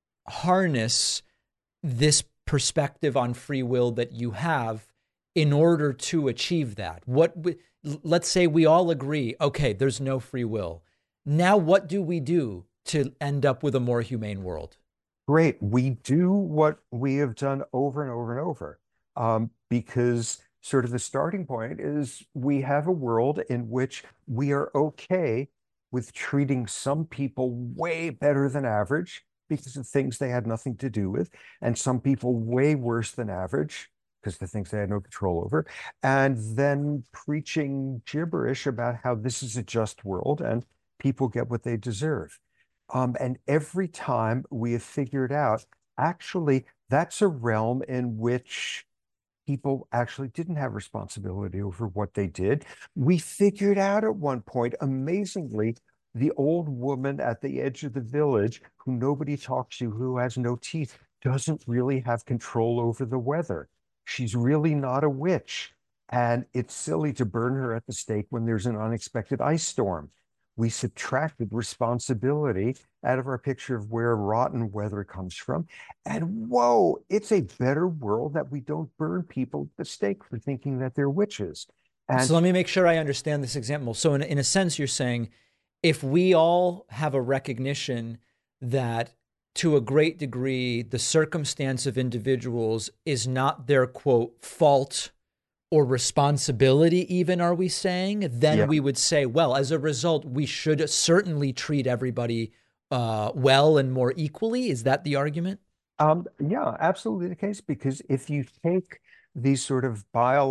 harness this perspective on free will that you have in order to achieve that. What we, let's say we all agree, okay, there's no free will. Now, what do we do to end up with a more humane world?
Great. We do what we have done over and over and over, um, because sort of the starting point is we have a world in which we are okay with treating some people way better than average because of things they had nothing to do with, and some people way worse than average because the things they had no control over, and then preaching gibberish about how this is a just world and people get what they deserve. Um, and every time we have figured out, actually, that's a realm in which people actually didn't have responsibility over what they did. We figured out at one point, amazingly, the old woman at the edge of the village who nobody talks to, who has no teeth, doesn't really have control over the weather. She's really not a witch. And it's silly to burn her at the stake when there's an unexpected ice storm. We subtracted responsibility out of our picture of where rotten weather comes from. And whoa, it's a better world that we don't burn people at the stake for thinking that they're witches. And
so let me make sure I understand this example. So in, in a sense, you're saying if we all have a recognition that to a great degree, the circumstance of individuals is not their, quote, fault or responsibility even, are we saying? Then yeah. we would say, well, as a result, we should certainly treat everybody uh, well and more equally. Is that the argument?
Um, yeah, absolutely the case. Because if you take these sort of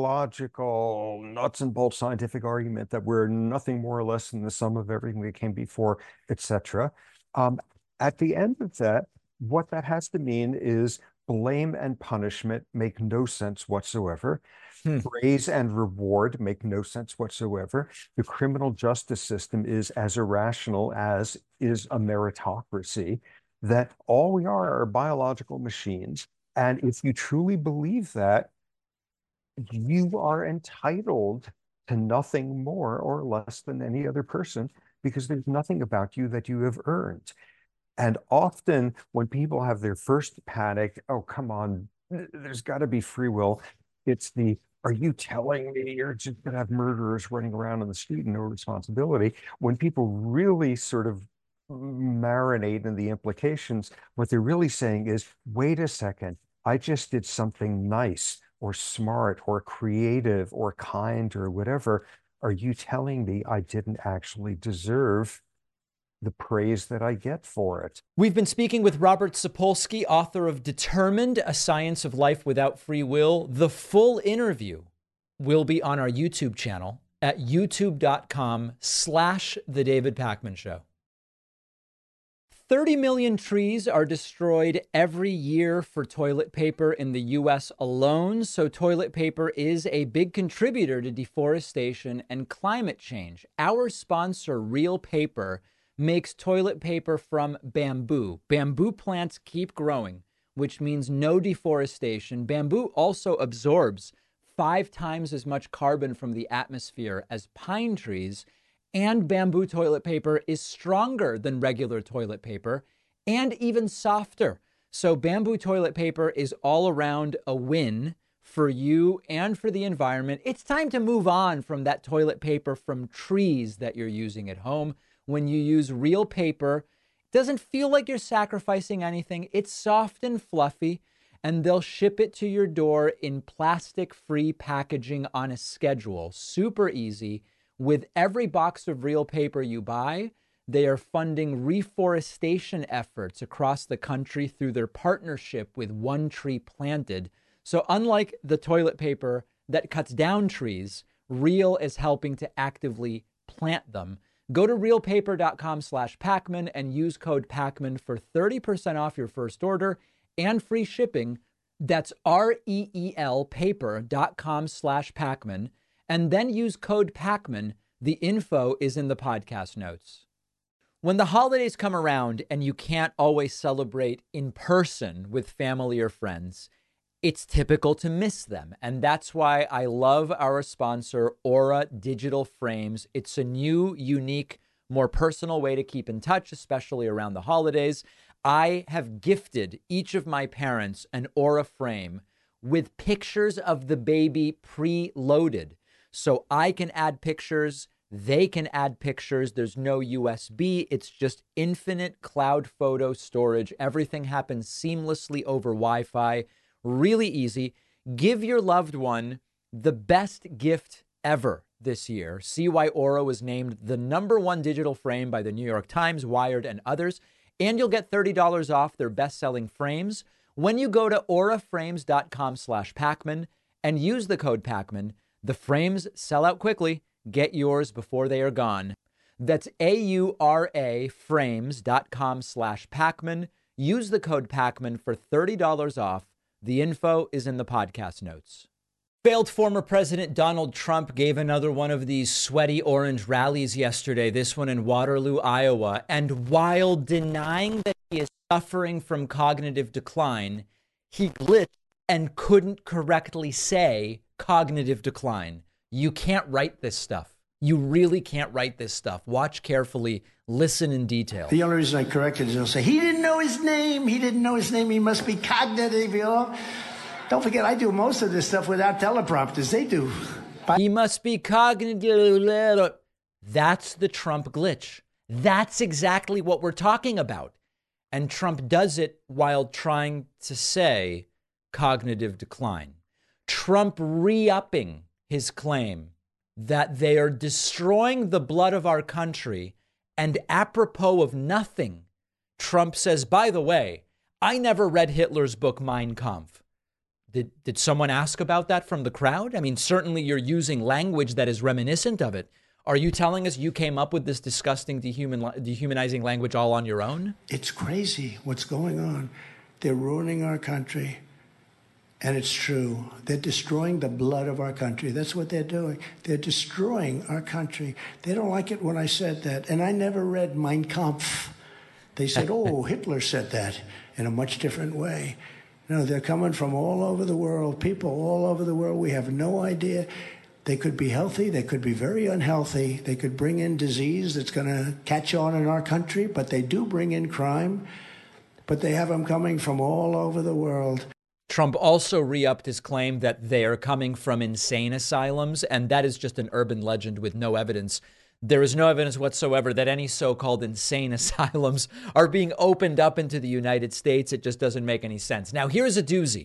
biological nuts and bolts scientific argument that we're nothing more or less than the sum of everything that came before, et cetera, um, at the end of that, what that has to mean is blame and punishment make no sense whatsoever. Hmm. Praise and reward make no sense whatsoever. The criminal justice system is as irrational as is a meritocracy, that all we are are biological machines. And if you truly believe that, you are entitled to nothing more or less than any other person because there's nothing about you that you have earned. And often when people have their first panic, oh, come on, there's got to be free will. It's the, are you telling me you're just going to have murderers running around on the street and no responsibility? When people really sort of marinate in the implications, what they're really saying is, wait a second, I just did something nice or smart or creative or kind or whatever. Are you telling me I didn't actually deserve the praise that I get for it?
We've been speaking with Robert Sapolsky, author of Determined, A Science of Life Without Free Will. The full interview will be on our YouTube channel at youtube.com slash The David Pakman Show. thirty million trees are destroyed every year for toilet paper in the U S alone. So toilet paper is a big contributor to deforestation and climate change. Our sponsor, Real Paper, makes toilet paper from bamboo. Bamboo plants keep growing, which means no deforestation. Bamboo also absorbs five times as much carbon from the atmosphere as pine trees. And bamboo toilet paper is stronger than regular toilet paper and even softer. So bamboo toilet paper is all around a win for you and for the environment. It's time to move on from that toilet paper from trees that you're using at home. When you use Real Paper, it doesn't feel like you're sacrificing anything. It's soft and fluffy, and they'll ship it to your door in plastic-free packaging on a schedule. Super easy. With every box of Real Paper you buy, They are funding reforestation efforts across the country through their partnership with One Tree Planted. So unlike the toilet paper that cuts down trees, Real is helping to actively plant them. Go to realpaper.com slash Pacman and use code Pacman for thirty percent off your first order and free shipping. That's R-E-E-L paper.com slash Pacman. And then use code Pacman. The info is in the podcast notes. When the holidays come around and you can't always celebrate in person with family or friends, it's typical to miss them. And that's why I love our sponsor, Aura Digital Frames. It's a new, unique, more personal way to keep in touch, especially around the holidays. I have gifted each of my parents an Aura frame with pictures of the baby preloaded. So I can add pictures, they can add pictures. There's no U S B. It's just infinite cloud photo storage. Everything happens seamlessly over Wi-Fi. Really easy. Give your loved one the best gift ever this year. See why Aura was named the number one digital frame by the New York Times, Wired, and others. And you'll get thirty dollars off their best-selling frames when you go to auraframes.com slash Pacman and use the code Pacman. The frames sell out quickly. Get yours before they are gone. That's A-U-R-A frames.com slash Pacman. Use the code Pacman for thirty dollars off. The info is in the podcast notes. Failed former President Donald Trump gave another one of these sweaty orange rallies yesterday, this one in Waterloo, Iowa. And while denying that he is suffering from cognitive decline, he glitched and couldn't correctly say cognitive decline. You can't write this stuff. You really can't write this stuff. Watch carefully. Listen in detail.
The only reason I corrected is they'll say, he didn't know his name. He didn't know his name. He must be cognitive, you know. Don't forget, I do most of this stuff without teleprompters. They do.
He must be cognitive. That's the Trump glitch. That's exactly what we're talking about. And Trump does it while trying to say cognitive decline. Trump re-upping his claim that they are destroying the blood of our country, and apropos of nothing, Trump says, by the way, I never read Hitler's book Mein Kampf. Did, did someone ask about that from the crowd? I mean, certainly you're using language that is reminiscent of it. Are you telling us you came up with this disgusting, dehuman, dehumanizing language all on your own?
It's crazy what's going on. They're ruining our country. And it's true. They're destroying the blood of our country. That's what they're doing. They're destroying our country. They don't like it when I said that. And I never read Mein Kampf. They said, oh, Hitler said that in a much different way. No, they're coming from all over the world, people all over the world. We have no idea. They could be healthy. They could be very unhealthy. They could bring in disease that's going to catch on in our country. But they do bring in crime. But they have them coming from all over the world.
Trump also re-upped his claim that they are coming from insane asylums, and that is just an urban legend with no evidence. There is no evidence whatsoever that any so-called insane asylums are being opened up into the United States. It just doesn't make any sense. Now, here's a doozy.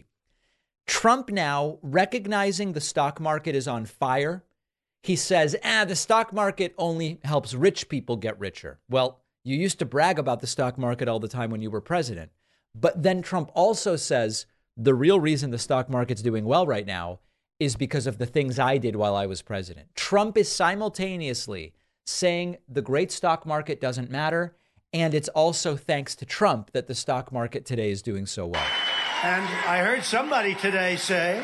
Trump now, recognizing the stock market is on fire, he says, ah, the stock market only helps rich people get richer. Well, you used to brag about the stock market all the time when you were president. But then Trump also says, the real reason the stock market's doing well right now is because of the things I did while I was president. Trump is simultaneously saying the great stock market doesn't matter, and it's also thanks to Trump that the stock market today is doing so well.
And I heard somebody today say,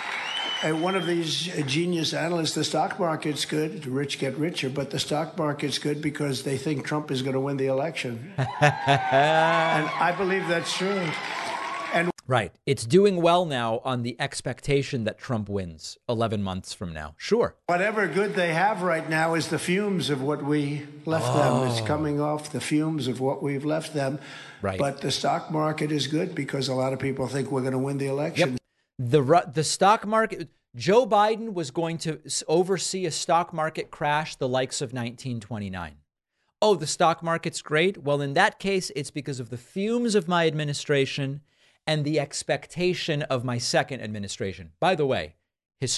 uh, one of these genius analysts, the stock market's good, the rich get richer, but the stock market's good because they think Trump is going to win the election. And I believe that's true. And
right. It's doing well now on the expectation that Trump wins eleven months from now. Sure.
Whatever good they have right now is the fumes of what we left oh. them. It's coming off the fumes of what we've left them.
Right.
But the stock market is good because a lot of people think we're going to win the election.
Yep. The, the stock market, Joe Biden was going to oversee a stock market crash the likes of nineteen twenty-nine. Oh, the stock market's great. Well, in that case, it's because of the fumes of my administration and the expectation of my second administration. By the way,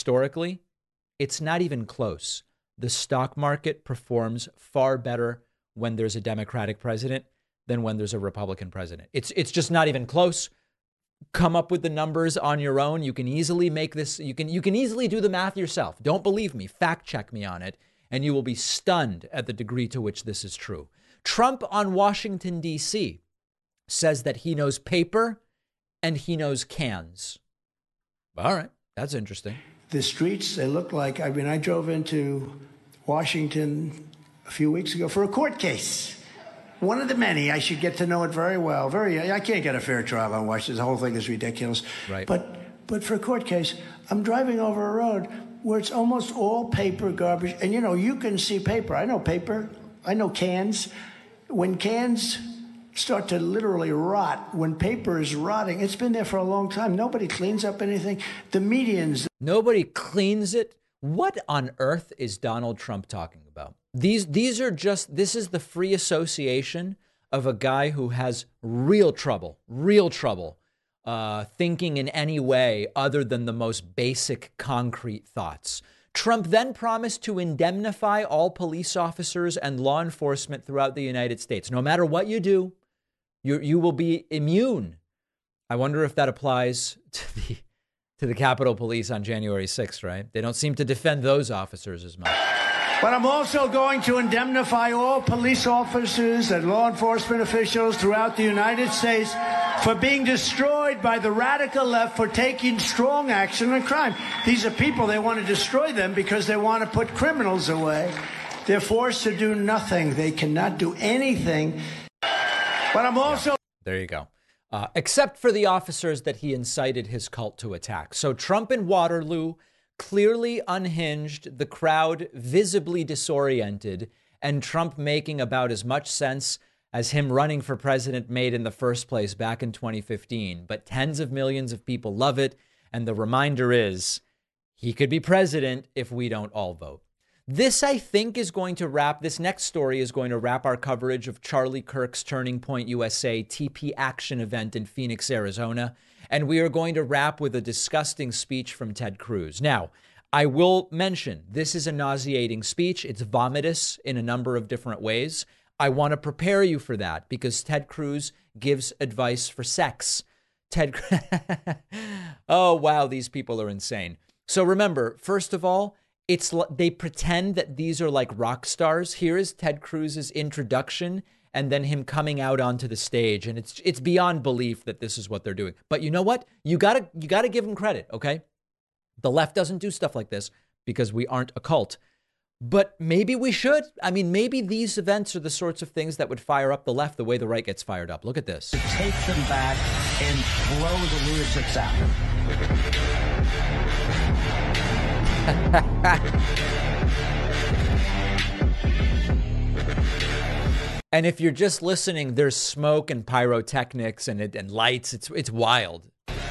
historically, it's not even close. The stock market performs far better when there's a Democratic president than when there's a Republican president. It's it's just not even close. Come up with the numbers on your own. You can easily make this. You can you can easily do the math yourself. Don't believe me. Fact check me on it. And you will be stunned at the degree to which this is true. Trump on Washington, D C says that he knows paper and he knows cans. All right. That's interesting.
The streets, they look like, I mean, I drove into Washington a few weeks ago for a court case. One of the many. I should get to know it very well. Very, I can't get a fair trial on Washington. The whole thing is ridiculous.
Right.
But, but for a court case, I'm driving over a road where it's almost all paper garbage. And, you know, you can see paper. I know paper. I know cans. When cans start to literally rot, when paper is rotting, it's been there for a long time. Nobody cleans up anything. The medians.
Nobody cleans it. What on earth is Donald Trump talking about? These these are just, this is the free association of a guy who has real trouble, real trouble uh, thinking in any way other than the most basic concrete thoughts. Trump then promised to indemnify all police officers and law enforcement throughout the United States. No matter what you do, you you will be immune. I wonder if that applies to the to the Capitol Police on January sixth, right? They don't seem to defend those officers as much.
But I'm also going to indemnify all police officers and law enforcement officials throughout the United States for being destroyed by the radical left for taking strong action on crime. These are people, they want to destroy them because they want to put criminals away. They're forced to do nothing. They cannot do anything. But I'm also...
There you go. Uh, except for the officers that he incited his cult to attack. So Trump in Waterloo clearly unhinged, the crowd visibly disoriented, and Trump making about as much sense as him running for president made in the first place back in twenty fifteen. But tens of millions of people love it. And the reminder is he could be president if we don't all vote. This, I think, is going to wrap. This next story is going to wrap our coverage of Charlie Kirk's Turning Point U S A T P Action event in Phoenix, Arizona. And we are going to wrap with a disgusting speech from Ted Cruz. Now, I will mention this is a nauseating speech. It's vomitous in a number of different ways. I want to prepare you for that because Ted Cruz gives advice for sex. Ted, oh, wow, these people are insane. So remember, first of all, it's they pretend that these are like rock stars. Here is Ted Cruz's introduction and then him coming out onto the stage. And it's it's beyond belief that this is what they're doing. But you know what? You gotta you gotta give him credit, okay? The left doesn't do stuff like this because we aren't a cult. But maybe we should. I mean, maybe these events are the sorts of things that would fire up the left the way the right gets fired up. Look at this.
Take them back and throw the lunatics out.
And if you're just listening, there's smoke and pyrotechnics and and lights. It's it's wild.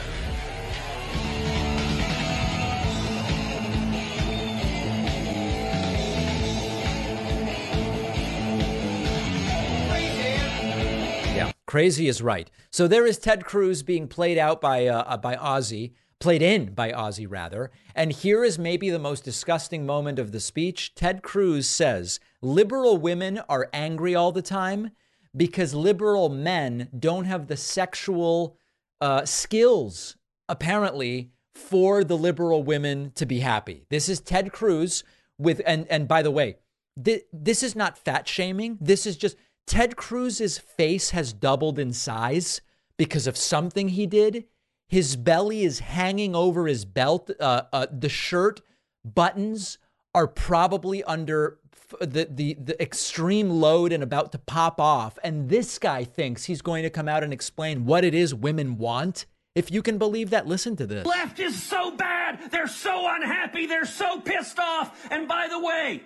Yeah, crazy is right. So there is Ted Cruz being played out by uh, by Ozzy. Played in by Ozzy, rather. And here is maybe the most disgusting moment of the speech. Ted Cruz says, liberal women are angry all the time because liberal men don't have the sexual uh, skills, apparently, for the liberal women to be happy. This is Ted Cruz with, and, and by the way, th- this is not fat shaming. This is just Ted Cruz's face has doubled in size because of something he did. His belly is hanging over his belt. Uh, uh, the shirt buttons are probably under f- the, the, the extreme load and about to pop off. And this guy thinks he's going to come out and explain what it is women want. If you can believe that, listen to this.
Left is so bad. They're so unhappy. They're so pissed off. And by the way,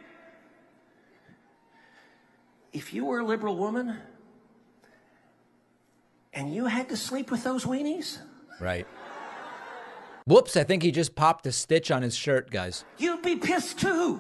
if you were a liberal woman and you had to sleep with those weenies...
Right. Whoops, I think he just popped a stitch on his shirt, guys.
You'd be pissed too.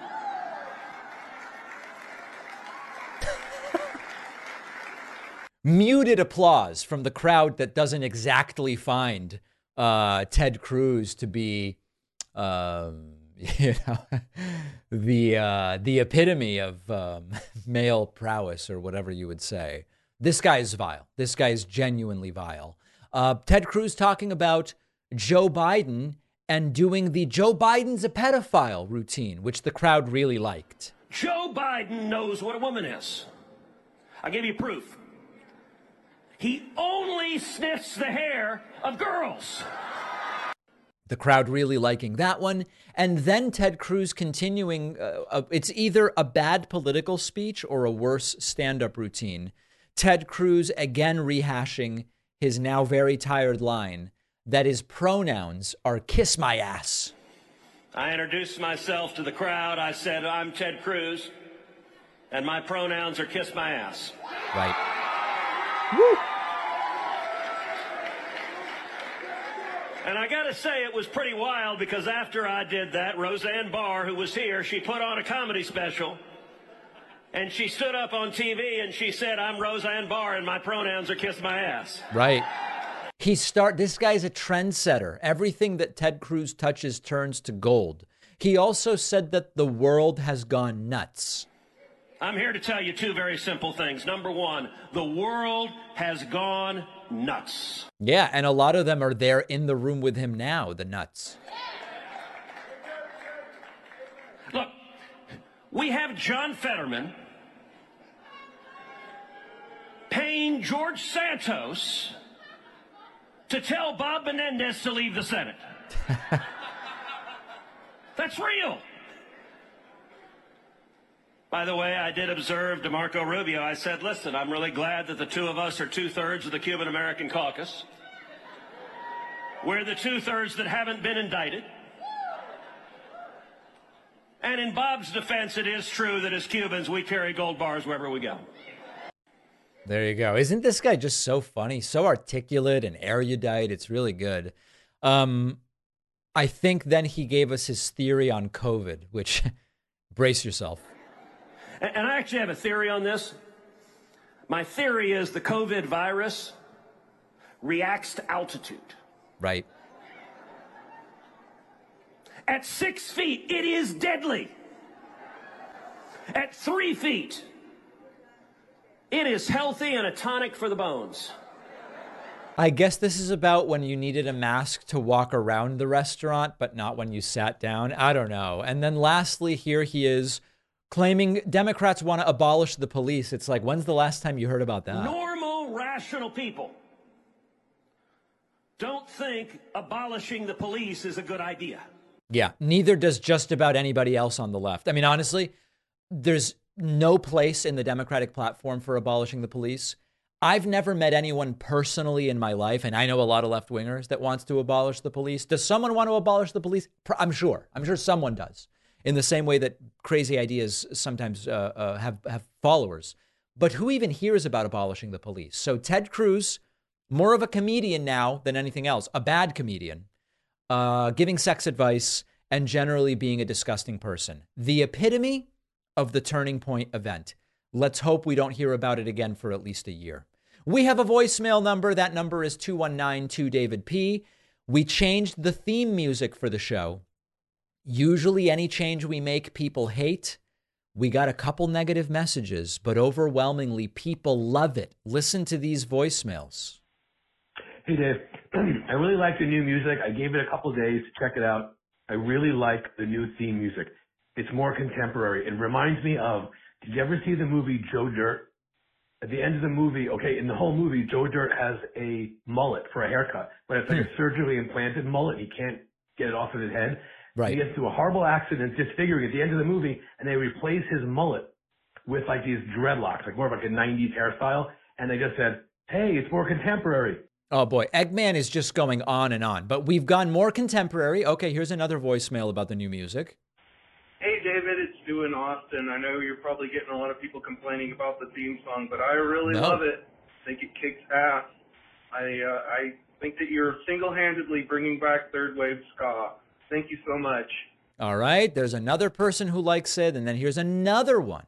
Muted applause from the crowd that doesn't exactly find uh, Ted Cruz to be um, you know, the uh, the epitome of um, male prowess, or whatever you would say. This guy is vile. This guy is genuinely vile. Uh, Ted Cruz talking about Joe Biden and doing the Joe Biden's a pedophile routine, which the crowd really liked.
Joe Biden knows what a woman is. I'll give you proof. He only sniffs the hair of girls.
The crowd really liking that one. And then Ted Cruz continuing. Uh, uh, it's either a bad political speech or a worse stand-up routine. Ted Cruz again rehashing his now very tired line that his pronouns are kiss my ass.
I introduced myself to the crowd. I said, I'm Ted Cruz, and my pronouns are kiss my ass.
Right. Woo!
And I got to say, it was pretty wild, because after I did that, Roseanne Barr, who was here, she put on a comedy special. And she stood up on T V and she said, I'm Roseanne Barr and my pronouns are kiss my ass.
Right. He start. This guy's a trendsetter. Everything that Ted Cruz touches turns to gold. He also said that the world has gone nuts.
I'm here to tell you two very simple things. Number one, the world has gone nuts.
Yeah, and a lot of them are there in the room with him now, the nuts.
Look, we have John Fetterman paying George Santos to tell Bob Menendez to leave the Senate. That's real. By the way, I did observe DeMarco Rubio. I said, listen, I'm really glad that the two of us are two-thirds of the Cuban-American caucus. We're the two-thirds that haven't been indicted. And in Bob's defense, it is true that as Cubans, we carry gold bars wherever we go.
There you go. Isn't this guy just so funny, so articulate and erudite? It's really good. Um, I think then he gave us his theory on COVID, which, brace yourself.
And I actually have a theory on this. My theory is the COVID virus reacts to altitude.
Right.
At six feet, it is deadly. At three feet, it is healthy and a tonic for the bones.
I guess this is about when you needed a mask to walk around the restaurant, but not when you sat down. I don't know. And then lastly, here he is claiming Democrats want to abolish the police. It's like, when's the last time you heard about that?
Normal, rational people don't think abolishing the police is a good idea.
Yeah, neither does just about anybody else on the left. I mean, honestly, there's no place in the Democratic platform for abolishing the police. I've never met anyone personally in my life, and I know a lot of left-wingers, that wants to abolish the police. Does someone want to abolish the police? I'm sure. I'm sure someone does, in the same way that crazy ideas sometimes uh, uh, have, have followers. But who even hears about abolishing the police? So Ted Cruz, more of a comedian now than anything else, a bad comedian, uh, giving sex advice and generally being a disgusting person. The epitome of the Turning Point event. Let's hope we don't hear about it again for at least a year. We have a voicemail number. That number is two one nine two David P. We changed the theme music for the show. Usually any change we make, people hate. We got a couple negative messages, but overwhelmingly people love it. Listen to these voicemails.
Hey, Dave. I really like the new music. I gave it a couple days to check it out. I really like the new theme music. It's more contemporary. It reminds me of, did you ever see the movie Joe Dirt? At the end of the movie, okay, in the whole movie, Joe Dirt has a mullet for a haircut, but it's like a surgically implanted mullet. He can't get it off of his head.
Right.
He gets into a horrible accident, disfiguring at the end of the movie, and they replace his mullet with like these dreadlocks, like more of like a nineties hairstyle. And they just said, hey, it's more contemporary.
Oh boy, Eggman is just going on and on, but we've gone more contemporary. Okay, here's another voicemail about the new music.
Hey, David, it's Stu in Austin. I know you're probably getting a lot of people complaining about the theme song, but I really
No.
love it. I think it kicks ass. I uh, I think that you're single-handedly bringing back third wave ska. Thank you so much.
All right, there's another person who likes it, and then here's another one.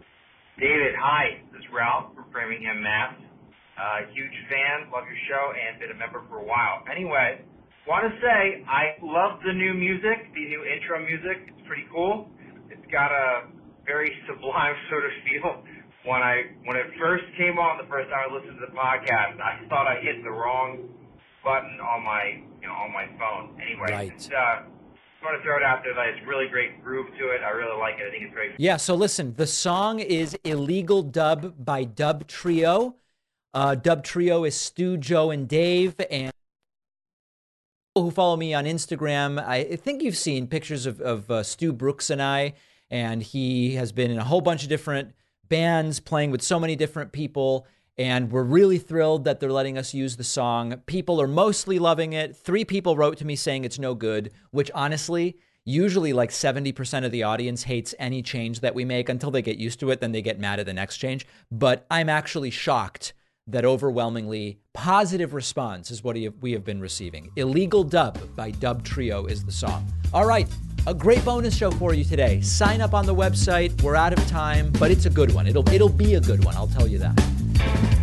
David, hi. This is Ralph from Framingham, Mass. Uh, huge fan, love your show, and been a member for a while. Anyway, want to say I love the new music, the new intro music. It's pretty cool. It's got a very sublime sort of feel. When I when it first came on, the first time I listened to the podcast, I thought I hit the wrong button on my you know on my phone. Anyway,
right.
It's, uh, I want to throw it out there that it's really great groove to it. I really like it. I think it's great.
Yeah, so listen, the song is Illegal Dub by Dub Trio. Uh, Dub Trio is Stu, Joe, and Dave. And people who follow me on Instagram, I think you've seen pictures of, of uh, Stu Brooks and I, and he has been in a whole bunch of different bands, playing with so many different people. And we're really thrilled that they're letting us use the song. People are mostly loving it. Three people wrote to me saying it's no good, which honestly, usually like seventy percent of the audience hates any change that we make until they get used to it. Then they get mad at the next change. But I'm actually shocked that overwhelmingly positive response is what we have been receiving. Illegal Dub by Dub Trio is the song. All right, a great bonus show for you today. Sign up on the website. We're out of time, but it's a good one. It'll, it'll be a good one, I'll tell you that.